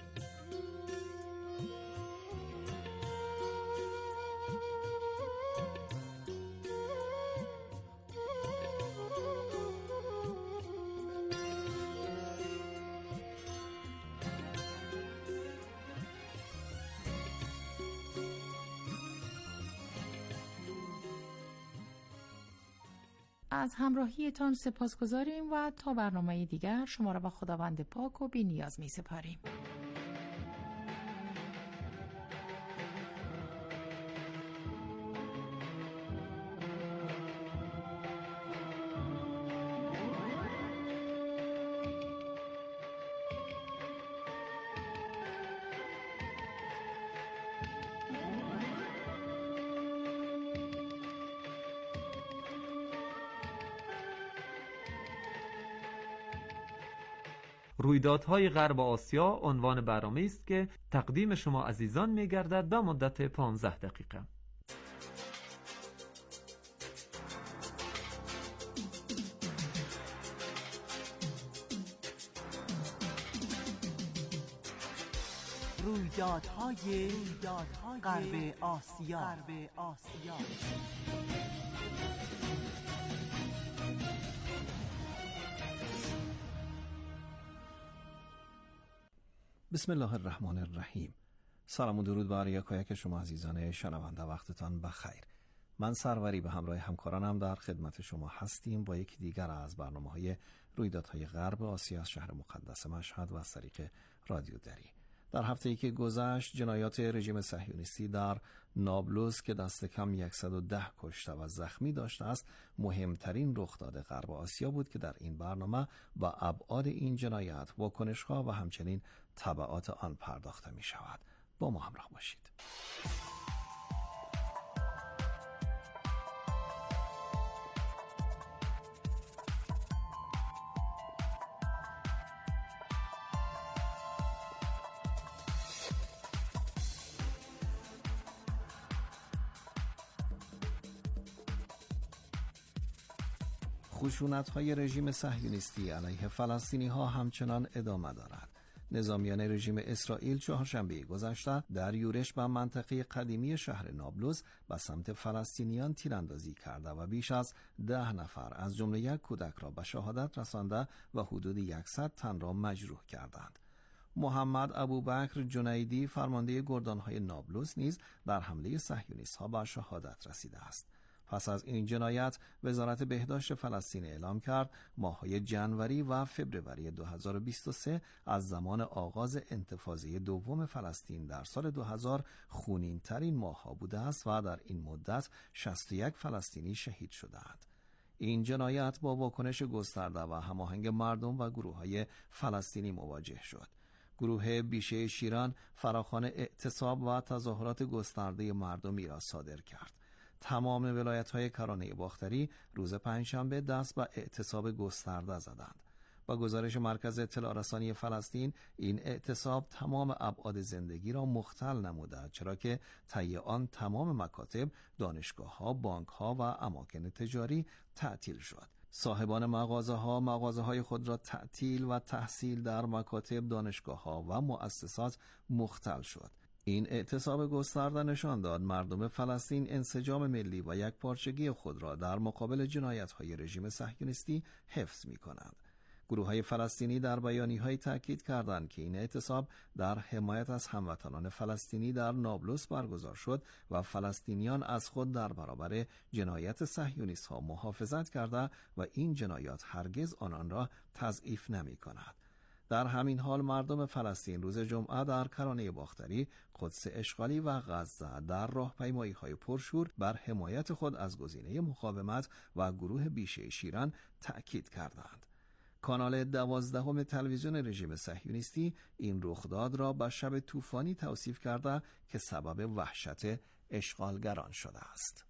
از همراهیتان سپاسگزاریم و تا برنامه دیگر شما را به خداوند پاک و بی نیاز می سپاریم. رویدادهای غرب آسیا عنوان برنامه است که تقدیم شما عزیزان می‌گردد به مدت 15 دقیقه. رویدادهای غرب آسیا. بسم الله الرحمن الرحیم. سلام و درود بر یکایک شما عزیزان شنونده، وقتتان بخیر. من سروری به همراه همکارانم در خدمت شما هستیم با یکی دیگر از برنامه‌های رویدادهای غرب آسیا از شهر مقدس مشهد و از طریق رادیو دری. در هفته‌ای که گذشت جنایات رژیم صهیونیستی در نابلس که دست کم 110 کشته و زخمی داشته است مهمترین رخداد غرب آسیا بود که در این برنامه با ابعاد این جنایت، واکنش‌ها و همچنین تبعات آن پرداخته می شود. با ما همراه باشید. خشونت‌های رژیم صهیونیستی علیه فلسطینی‌ها همچنان ادامه دارد. نظامیان رژیم اسرائیل چهارشنبه گذشته در یورش به منطقه قدیمی شهر نابلس به سمت فلسطینیان تیراندازی کرده و بیش از 10 نفر از جمله یک کودک را به شهادت رسانده و حدود 100 تن را مجروح کردند. محمد ابوبکر جنیدی فرمانده گردانهای نابلس نیز در حمله صهیونیست‌ها به شهادت رسیده است. پس از این جنایت وزارت بهداشت فلسطین اعلام کرد ماه‌های جنوری و فوریه 2023 از زمان آغاز انتفاضه دوم فلسطین در سال 2000 خونین‌ترین ماه‌ها بوده است و در این مدت 61 فلسطینی شهید شدند. این جنایت با واکنش گسترده و هماهنگ مردم و گروه‌های فلسطینی مواجه شد. گروه بیشه شیران فراخوان اعتصاب و تظاهرات گسترده مردمی را صادر کرد. تمام ولایت‌های کرانه باختری روز پنجشنبه دست به اعتصاب گسترده زدند. با گزارش مرکز اطلاع رسانی فلسطین، این اعتصاب تمام ابعاد زندگی را مختل نموده، چرا که طی آن تمام مکاتب، دانشگاه‌ها، بانک‌ها و اماکن تجاری تعطیل شد. صاحبان مغازه‌های خود را تعطیل و تحصیل در مکاتب، دانشگاه‌ها و مؤسسات مختل شد. این اعتصاب گسترده نشان داد مردم فلسطین انسجام ملی و یکپارچگی خود را در مقابل جنایت‌های رژیم صهیونیستی حفظ می‌کنند. گروه‌های فلسطینی در بیانیه‌های تاکید کردند که این اعتصاب در حمایت از هموطنان فلسطینی در نابلس برگزار شد و فلسطینیان از خود در برابر جنایت صهیونیست‌ها محافظت کرده و این جنایات هرگز آنان را تضعیف نمی‌کند. در همین حال مردم فلسطین روز جمعه در کرانه باختری، قدس اشغالی و غزه در راهپیمایی‌های پرشور بر حمایت خود از گزینه مقاومت و گروه بیشه شیران تأکید کردند. کانال 12 تلویزیون رژیم صهیونیستی این رخداد را به شب طوفانی توصیف کرده که سبب وحشت اشغالگران شده است.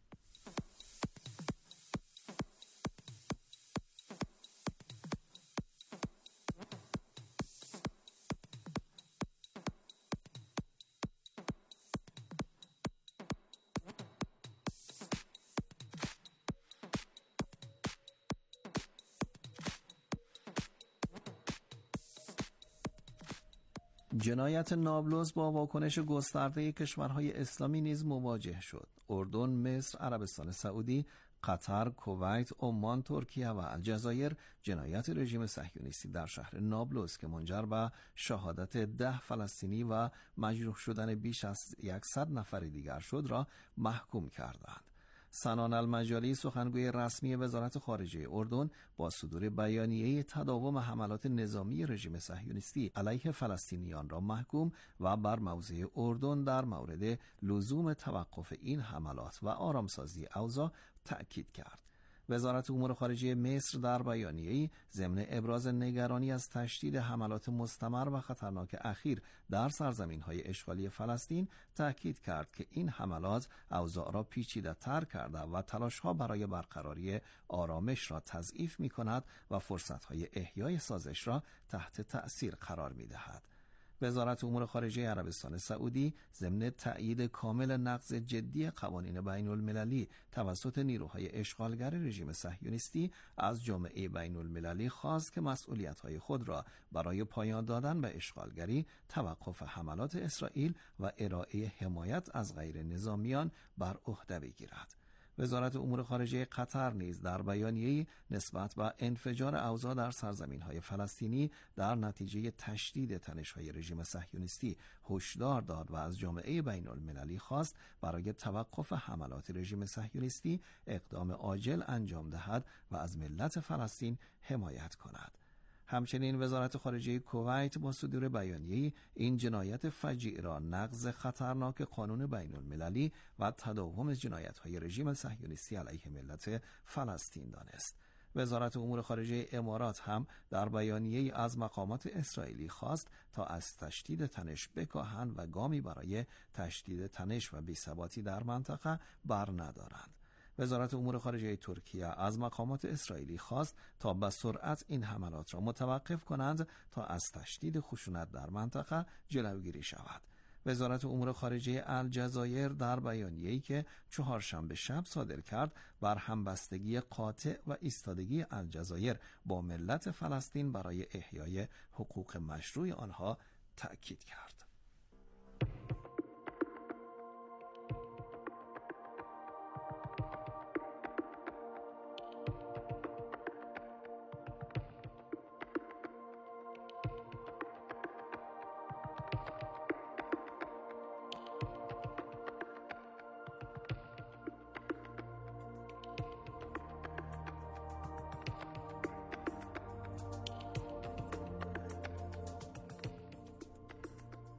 جنایت نابلس با واکنش گسترده کشورهای اسلامی نیز مواجه شد. اردن، مصر، عربستان سعودی، قطر، کویت، عمان، ترکیه و الجزایر جنایت رژیم صهیونیستی در شهر نابلس که منجر به شهادت 10 فلسطینی و مجروح شدن بیش از 100 نفر دیگر شد را محکوم کردند. سنان المجالی سخنگوی رسمی وزارت خارجه اردن با صدور بیانیه تداوم حملات نظامی رژیم صهیونیستی علیه فلسطینیان را محکوم و بر موضع اردن در مورد لزوم توقف این حملات و آرامسازی اوضاع تأکید کرد. وزارت امور خارجه مصر در بیانیه‌ای ضمن ابراز نگرانی از تشدید حملات مستمر و خطرناک اخیر در سرزمین‌های اشغالی فلسطین تأکید کرد که این حملات اوضاع را پیچیده‌تر کرده و تلاش‌ها برای برقراری آرامش را تضعیف می‌کند و فرصت‌های احیای سازش را تحت تأثیر قرار می‌دهد. وزارت امور خارجه عربستان سعودی ضمن تأیید کامل نقض جدی قوانین بین المللی توسط نیروهای اشغالگر رژیم صهیونیستی از جامعه بین المللی خواست که مسئولیت‌های خود را برای پایان دادن به اشغالگری، توقف حملات اسرائیل و ارائه حمایت از غیر نظامیان بر عهده بگیرد. وزارت امور خارجه قطر نیز در بیانیه‌ای نسبت به انفجار اوضاع در سرزمین‌های فلسطینی در نتیجه تشدید تنش‌های رژیم صهیونیستی هشدار داد و از جامعه بین‌المللی خواست برای توقف حملات رژیم صهیونیستی اقدام عاجل انجام دهد و از ملت فلسطین حمایت کند. همچنین وزارت خارجه کویت با صدور بیانیه‌ای این جنایت فجیع را نقض خطرناک قانون بین المللی و تداوم جنایت‌های رژیم صهیونیستی علیه ملت فلسطین دانست. وزارت امور خارجه امارات هم در بیانیه‌ای از مقامات اسرائیلی خواست تا از تشدید تنش بکاهند و گامی برای تشدید تنش و بی‌ثباتی در منطقه بر ندارند. وزارت امور خارجه ترکیه از مقامات اسرائیلی خواست تا به سرعت این حملات را متوقف کنند تا از تشدید خشونت در منطقه جلوگیری شود. وزارت امور خارجه الجزایر در بیانیه‌ای که چهارشنبه شب صادر کرد بر همبستگی قاطع و ایستادگی الجزایر با ملت فلسطین برای احیای حقوق مشروع آنها تأکید کرد.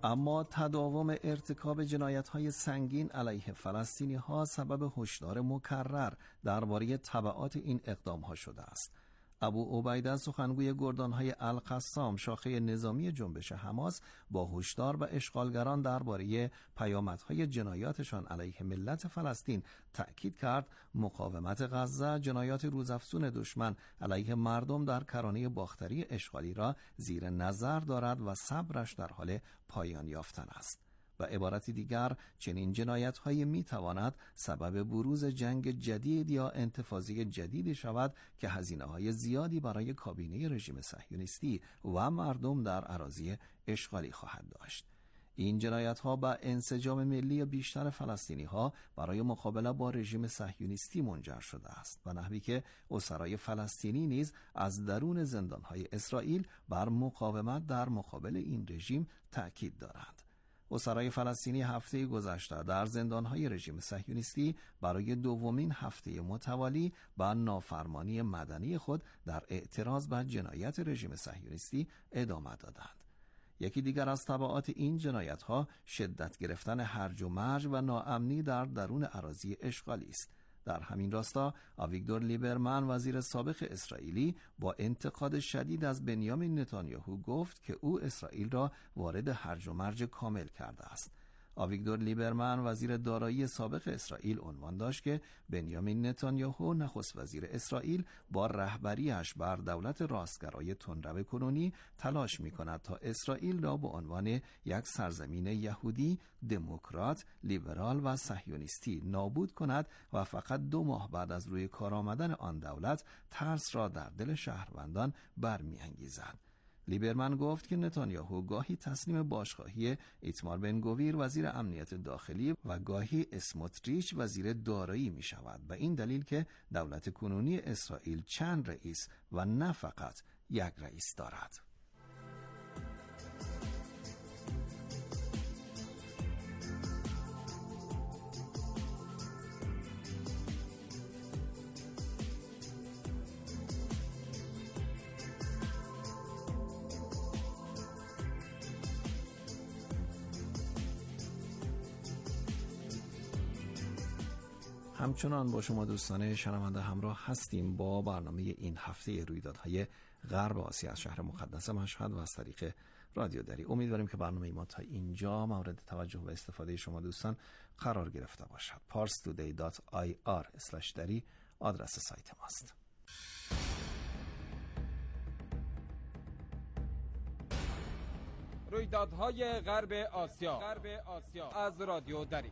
اما تداوم ارتکاب جنایت‌های سنگین علیه فلسطینی‌ها سبب هشدار مکرر درباره تبعات این اقدام‌ها شده است. ابو عبیده سخنگوی گردانهای القسام شاخه نظامی جنبش حماس با هشدار و اشغالگران درباره پیامدهای جنایاتشان علیه ملت فلسطین تأکید کرد مقاومت غزه جنایات روزافزون دشمن علیه مردم در کرانه باختری اشغالی را زیر نظر دارد و صبرش در حال پایان یافتن است. و عبارتی دیگر چنین جنایت‌هایی می‌تواند سبب بروز جنگ جدید یا انتفاضه جدیدی شود که هزینه‌های زیادی برای کابینه رژیم صهیونیستی و مردم در اراضی اشغالی خواهد داشت. این جنایت‌ها به انسجام ملی بیشتر فلسطینی‌ها برای مقابله با رژیم صهیونیستی منجر شده است و نحوی که اسرای فلسطینی نیز از درون زندان‌های اسرائیل بر مقاومت در مقابل این رژیم تأکید دارند. اسرای فلسطینی هفته گذشته در زندانهای رژیم صهیونیستی برای دومین هفته متوالی به نافرمانی مدنی خود در اعتراض به جنایت رژیم صهیونیستی ادامه دادند. یکی دیگر از تبعات این جنایت‌ها شدت گرفتن هرج و مرج و ناامنی در درون اراضی اشغالی است. در همین راستا آویگدور لیبرمن وزیر سابق اسرائیلی با انتقاد شدید از بنیامین نتانیاهو گفت که او اسرائیل را وارد هرج و مرج کامل کرده است. آویگدور لیبرمن وزیر دارایی سابق اسرائیل عنوان داشت که بنیامین نتانیاهو نخست وزیر اسرائیل با رهبریش بر دولت راستگرای تندرو کنونی تلاش می‌کند تا اسرائیل را به عنوان یک سرزمین یهودی، دموکرات، لیبرال و صهیونیستی نابود کند و فقط 2 ماه بعد از روی کار آمدن آن دولت ترس را در دل شهروندان برمی‌انگیزد. لیبرمن گفت که نتانیاهو گاهی تسلیم باشگاهی ایتمار بن گویر وزیر امنیت داخلی و گاهی اسموتریچ وزیر دارایی می شود و این دلیل که دولت کنونی اسرائیل چند رئیس و نه فقط یک رئیس دارد. همچنان با شما دوستان شنونده همراه هستیم با برنامه این هفته رویدادهای غرب آسیا از شهر مقدس مشهد و از طریق رادیو دری. امیدواریم که برنامه ما تا اینجا مورد توجه و استفاده شما دوستان قرار گرفته باشد. parstoday.ir/dari آدرس سایت ماست. رویدادهای غرب آسیا از رادیو دری.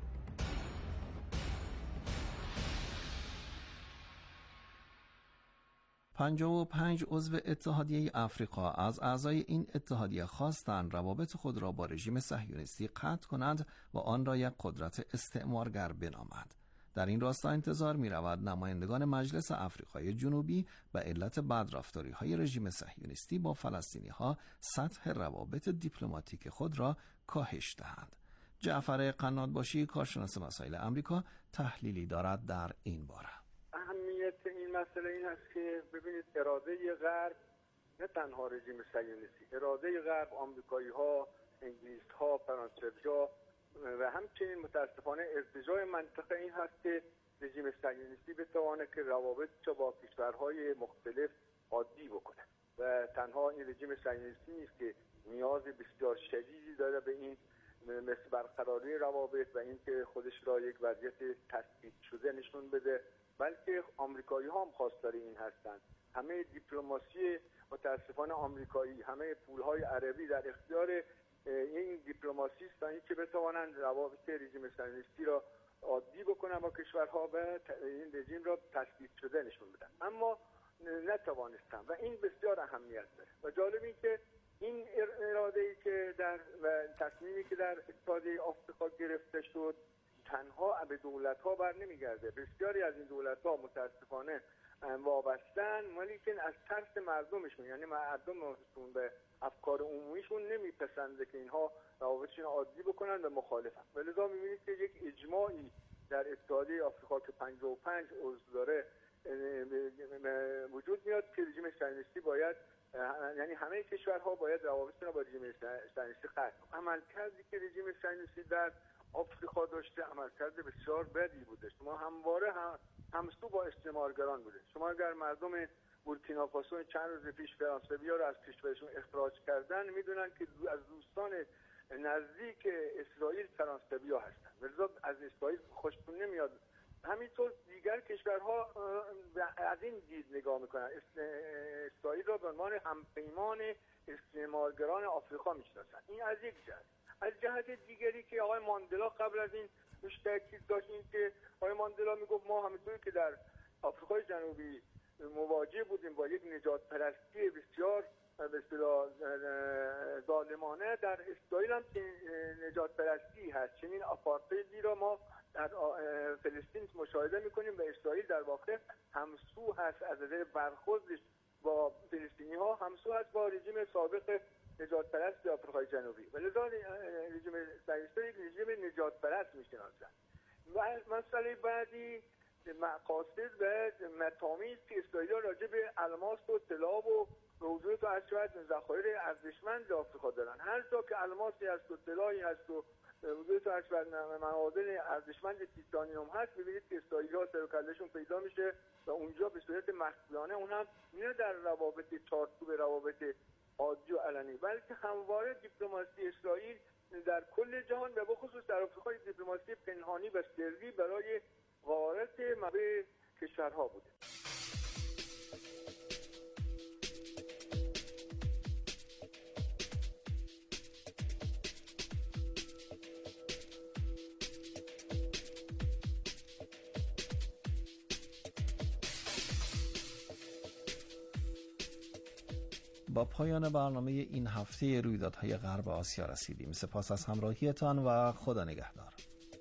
55 عضو اتحادیه افریقا از اعضای این اتحادیه خواستند روابط خود را با رژیم صهیونیستی قطع کنند و آن را یک قدرت استعمارگر بنامند. در این راستا انتظار می رود نمایندگان مجلس آفریقای جنوبی به علت بدرفتاری‌های رژیم صهیونیستی با فلسطینی‌ها سطح روابط دیپلماتیک خود را کاهش دهند. جعفر قناتباشی کارشناس مسائل آمریکا تحلیلی دارد در این باره. اهمیت این مسئله این است که ببینید اراده غرب نه تنها رژیم صهیونیستی، اراده غرب آمریکایی‌ها، انگلیس‌ها، فرانسوی‌ها و همچنین متاسفانه ارتجاع منطقه این هست که رژیم صهیونیستی بتواند که روابط با کشورهای مختلف عادی بکنه و تنها این رژیم صهیونیستی نیست که نیاز بسیار شدیدی داره به این مثل برقراری روابط و اینکه خودش را یک وضعیت تثبیت شده نشون بده، بلکه آمریکایی‌ها هم خواستار این هستند. همه دیپلماسی متاسفانه آمریکایی، همه پول‌های عربی در اختیار این دیپلماسی است تا اینکه بتوانند روابط رژیم صهیونیستی را عادی بکنن با کشورها و این رژیم را تثبیت شده نشون بدن، اما نتوانستن و این بسیار اهمیت داره. و جالب این که این اراده‌ای که و تصمیمی که در اتحادیه آفریقا گرفته شد تنها به دولت‌ها بر نمیگرده. بسیاری از این دولت‌ها متاسفانه وابستن ولیکن از ترس مردمشون، یعنی مردمشون به افکار عمومیشون نمیپسنده که اینها روابطشون عادی بکنن و مخالفن. ولذا می‌بینید که یک اجماعی در اتحادیه آفریقا که 55 عضو داره وجود میاد که رژیم صهیونیستی باید یعنی همه کشورها باید روابطشون با رژیم صهیونیستی قطع کنند. عملکردی که رژیم صهیونیستی در آفریقا داشته عملکرد بسیار بدی بوده. شما همواره همسو با استعمارگران بوده. شما اگر مردم بورکینافاسو چند روز پیش فرانسوی‌ها رو از کشورشون اخراج کردن، میدونن که از دوستان نزدیک اسرائیل فرانسوی‌ها هستن، لذا از اسرائیل خوششون نمیاد. همینطور دیگر کشورها از این دید نگاه میکنن، اسرائیل را به عنوان همپیمان استعمارگران آفریقا میشناسن. این از یک جهت. از جهت دیگری که آقای ماندلا قبل از این روش تاکید داشت، این که آقای ماندلا میگفت ما همونطوری که در آفریقای جنوبی مواجه بودیم با یک نجات پرستی بسیار به اصطلاح ظالمانه، در اسرائیل هم نجات پرستی هست. چنین آپارتایدی را ما در فلسطین مشاهده میکنیم و اسرائیل در واقع همسو هست از نظر برخوردش با فلسطینی ها، همسو هست با رژیم سابق نجات پرست آفریقای جنوبی، ولذا رژیم صهیونیستی یک رژیم نجات پرست میشناسند. و مسئله بعدی مقاصد و مطامعی که اسرائیل راجع به الماس و طلا و موضوعات و اشیاء ذخایر ارزشمند آفریقا دارن. هر جا که الماسی هست و طلایی هست و موضوعات و اشیاء معادن ارزشمند تیتانیوم هست، ببینید که اسرائیلی‌ها سر و کله‌شون پیدا میشه و اونجا به صورت مخفیانه، اون هم نه در روابط چارچوب روابط عادی و علنی، بلکه همواره دیپلماسی اسرائیل در کل جهان و بخصوص در آفریقا دیپلماسی پنهانی و سری برای غارت منابع کشورها بوده. با پایان برنامه این هفته رویدادهای غرب آسیا رسیدیم. سپاس از همراهیتان و خدا نگهدار.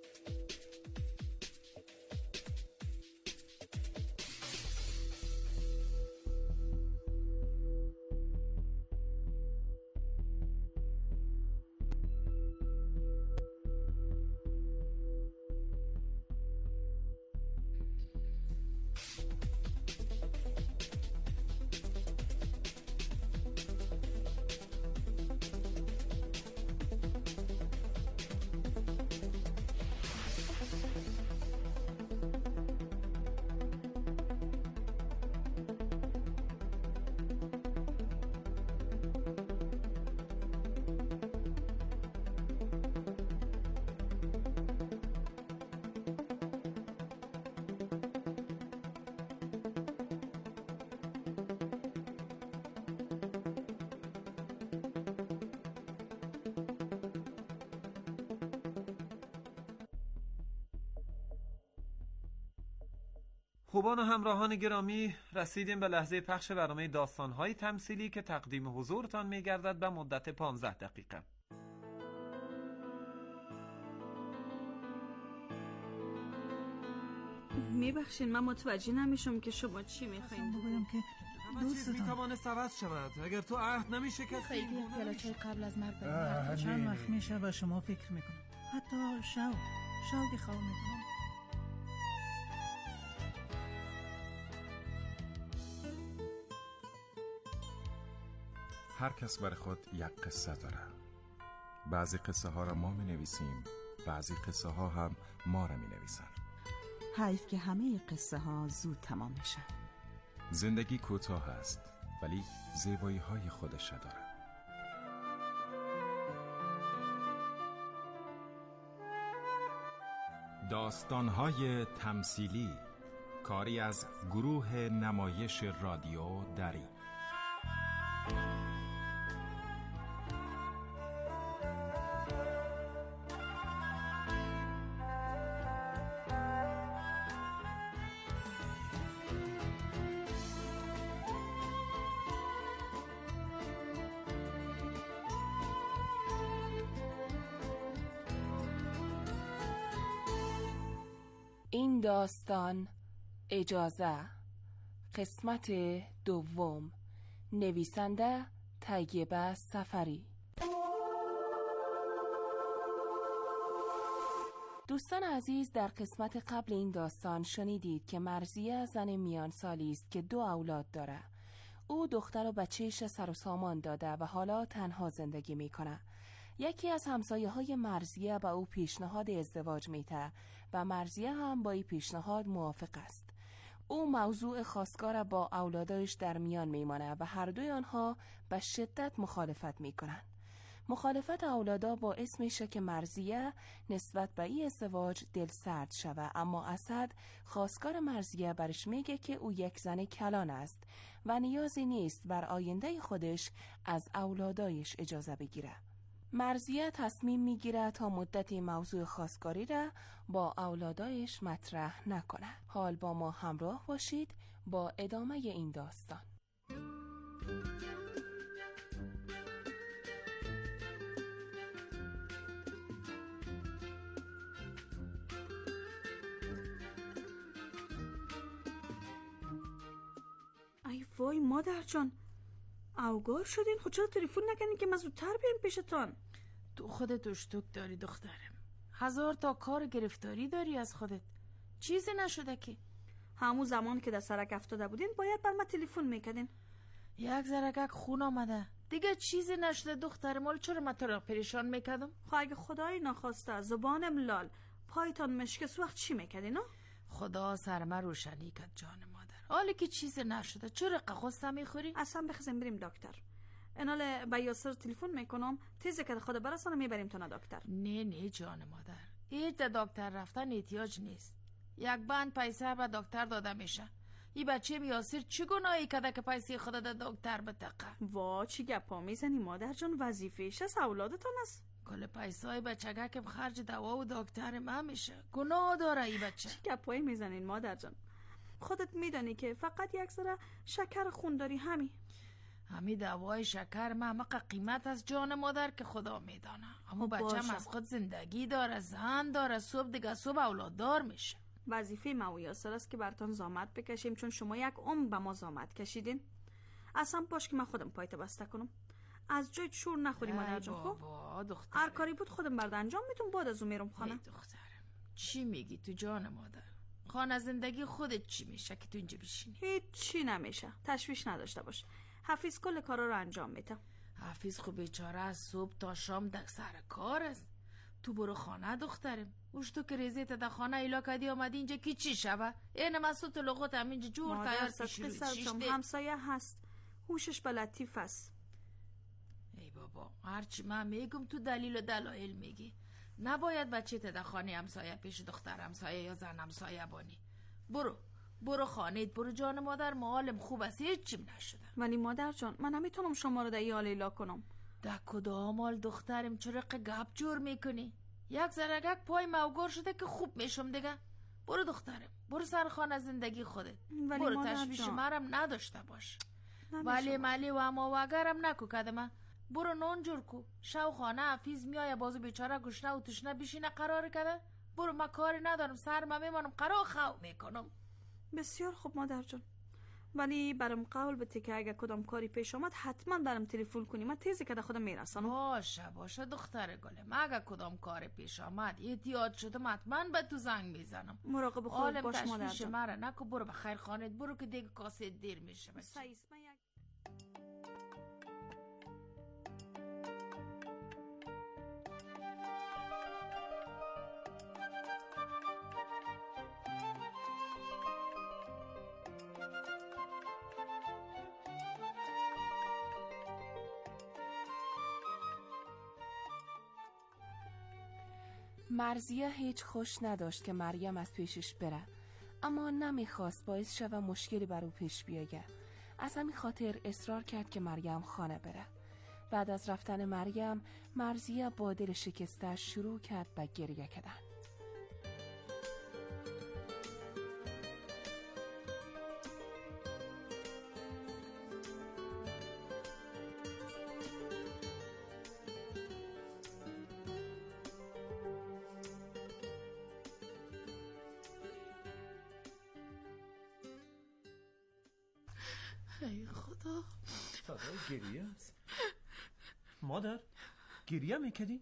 خوبان و همراهان گرامی، رسیدیم به لحظه پخش برنامه داستان‌های تمثیلی که تقدیم حضورتان می‌گردد به مدت 15 دقیقه. میبخشین من متوجه نمیشم که شما چی میخواین بگویم که همه چیز میتوانست عوض شود اگر تو عهد نمیشکستی. خیلی پیالاچه قبل از مرگ بریم. چند وقت میشه و شما فکر میکنم، حتی شوق خواه میکنم. هر کس برای خود یک قصه داره. بعضی قصه ها را ما می نویسیم، بعضی قصه ها هم ما را می نویسن. حیف که همه قصه ها زود تمام میشن. زندگی کوتاه است ولی زیبایی های خودش داره. داستان های تمثیلی، کاری از گروه نمایش رادیو دری. این داستان اجازه، قسمت دوم، نویسنده طیبه سفری. دوستان عزیز، در قسمت قبل این داستان شنیدید که مرضیه زن میان سالی است که 2 اولاد داره. او دختر و بچه‌ش سر و سامان داده و حالا تنها زندگی میکنه. یکی از همسایه‌های مرضیه به او پیشنهاد ازدواج میده و مرضیه هم با این پیشنهاد موافق است. او موضوع خواستگار با اولادش در میان میمانه و هر دوی آنها به شدت مخالفت میکنن. مخالفت اولادا باعث میشه که مرضیه نسبت به این ازدواج دل سرد شوه، اما اسد خواستگار مرضیه برش میگه که او یک زن کلان است و نیازی نیست بر آینده خودش از اولادایش اجازه بگیره. مرضیه تصمیم میگیره تا مدتی موضوع خواستگاری را با اولادایش مطرح نکنه. حال با ما همراه باشید با ادامه این داستان. ای وای مادر جان، اوگار شدین. خود چرا تلفن نکنین که من زودتر بیام پیشتان؟ تو خودت اشتوک داری دخترم، 1000 تا کار گرفتاری داری از خودت. چیزی نشده که؟ همون زمان که در سرک افتاده بودین باید بر من تلفن میکردین. یک زرگک خون آمده دیگه، چیزی نشده دخترم. حالا چرا من تو را پریشان میکردم؟ خب اگه خدای ناخواسته زبانم لال پایتان مشکست وقت چی میکردین؟ خدا سرمه روشنی کرد جان مادر. حالا که چیزی نشده چرا قصه میخوری؟ اصلا بخزیم بریم دکتر. انال با یاسر تلفن میکنم تیزی که خدا برسانه میبریم تا دکتر. نه جان مادر، هیچ دکتر رفتن احتیاج نیست. یک بند پیسه به دکتر داده میشه. این بچه یاسر چه گناهی کرده که پیسه خدا ده دکتر بتقه؟ وا چی گپا میزنی مادر جان؟ وظیفه‌اش از اولادتان است. کل پیسای بچگه که خرج دوا و دکتر ما میشه. گناه داره این بچه. چی گپایی میزنین مادر جان؟ خودت میدانی که فقط یک ذره شکر خون داری. همی دوای شکر مقا قیمت از جان مادر که خدا میدانه. اما بچه‌م از خود زندگی داره، زن داره، صبح دیگه صبح اولاد دار میشه. وظیفه ما و یاسر است که برتان زحمت بکشیم، چون شما یک عمر به ما زحمت کشیدین. اصلا باش که من خودم پایت بسته کنم. از جای شور نخوری مادر جان. خب هر کاری بود خودم برد انجام میتونم، بعد از اون میرم خانه. دخترم چی میگی تو جان مادر؟ خانه زندگی خودت چی میشه که تو اینجا بشینی؟ هیچ چی نمیشه، تشویش نداشته باش. حفیظ کل کارا رو انجام میده. حفیظ خب بیچاره از صبح تا شام در سر کار است. تو برو خانه دخترم. اوش تو که ریزیت در خانه ایلا کدی آمدی اینجا کی چی شبه؟ این مسعود لغت هم اینجا جور تیار پیشروی همسایه هست، هوشش به لطیف است. ای بابا هرچی من میگم تو دلیل و دلایل میگی. نباید بچه در خانه همسایه پیش دختر همسایه یا زن همسایه بانی. برو خانهت، برو جان مادر. معالم خوب است، هیچیم نشده. ولی مادر جان من نمیتونم شما رو در این حال ایلا کنم. در کدام حال دخترم؟ چرا گپ جور میکنی؟ یک زرگک پای موگور شده که خوب میشم دیگه. برو دخترم، برو سر خانه زندگی خودت. برو تشویش مرم نداشته باش. ولی و اما و اگرم نکو کدمه. برو نون جور کو. شو خانه حفیظ میایه بازو بیچاره گشنه و تشنه بشینه قرار کده. برو من کاری ندارم، سرم میمانم قرار خو میکنم. بسیار خوب مادر جان، ولی برام قول بده که اگه کدام کاری پیش آمد حتما برام تلفن کنی، من تیزی که خودم میرسانم. باشه دختر گلم، اگه کدام کار پیش آمد احتیاج شده حتما به تو زنگ میزنم. مراقب خودت باش مادر جان. مره نکو. برو به خیر خانت، برو که دیگه کاسه دیر میشه. مرضیه هیچ خوش نداشت که مریم از پیشش بره، اما نمیخواست باعث شود مشکلی بر او پیش بیاید. از همین خاطر اصرار کرد که مریم خانه بره. بعد از رفتن مریم، مرضیه با دل شکسته شروع کرد به گریه کردن. ای خدا، صدای گریه است. مادر گریه میکردی؟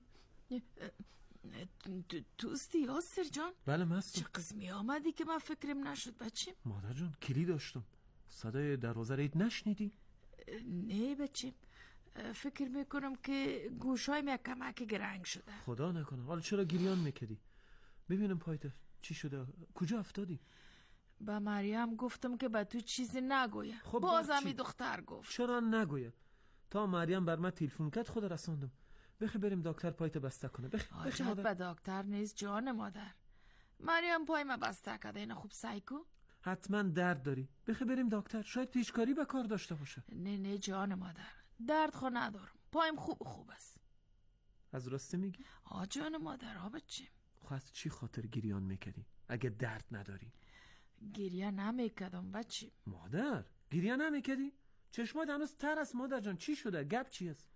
توستی یاسر جان؟ بله مستم. چه قسمی آمدی که من فکرم نشد بچه؟ مادر جان کلی داشتم. صدای دروازه رید نشنیدی؟ نه بچیم، فکر میکنم که گوشایم یک کمک گرنگ شده. خدا نکنه. حالا چرا گریان میکردی؟ ببینم پایته چی شده؟ کجا افتادی؟ با مریم گفتم که به تو چیزی نگویه. خب بازم این دختر گفت. چرا نگویه؟ تا مریم بر من تلفن کرد خود رساندم. بخی بریم دکتر پایت بسته کنه. حاجت به دکتر نیست جان مادر. مریم پای ما بسته کرده، اینا خوب سایکو. حتما درد داری. بخی بریم دکتر، شاید پیشکاری به کار داشته باشه. نه جان مادر، درد خو ندارم، پایم خوب است. از راستی میگی؟ جان مادر، ها بچیم. از چی خاطر گریان میکردی اگه درد نداری؟ گریه نمیکردم بچیم. مادر گریه نمیکردی؟ چشمات هنوز تر است مادر جان. چی شده؟ گپ چی است؟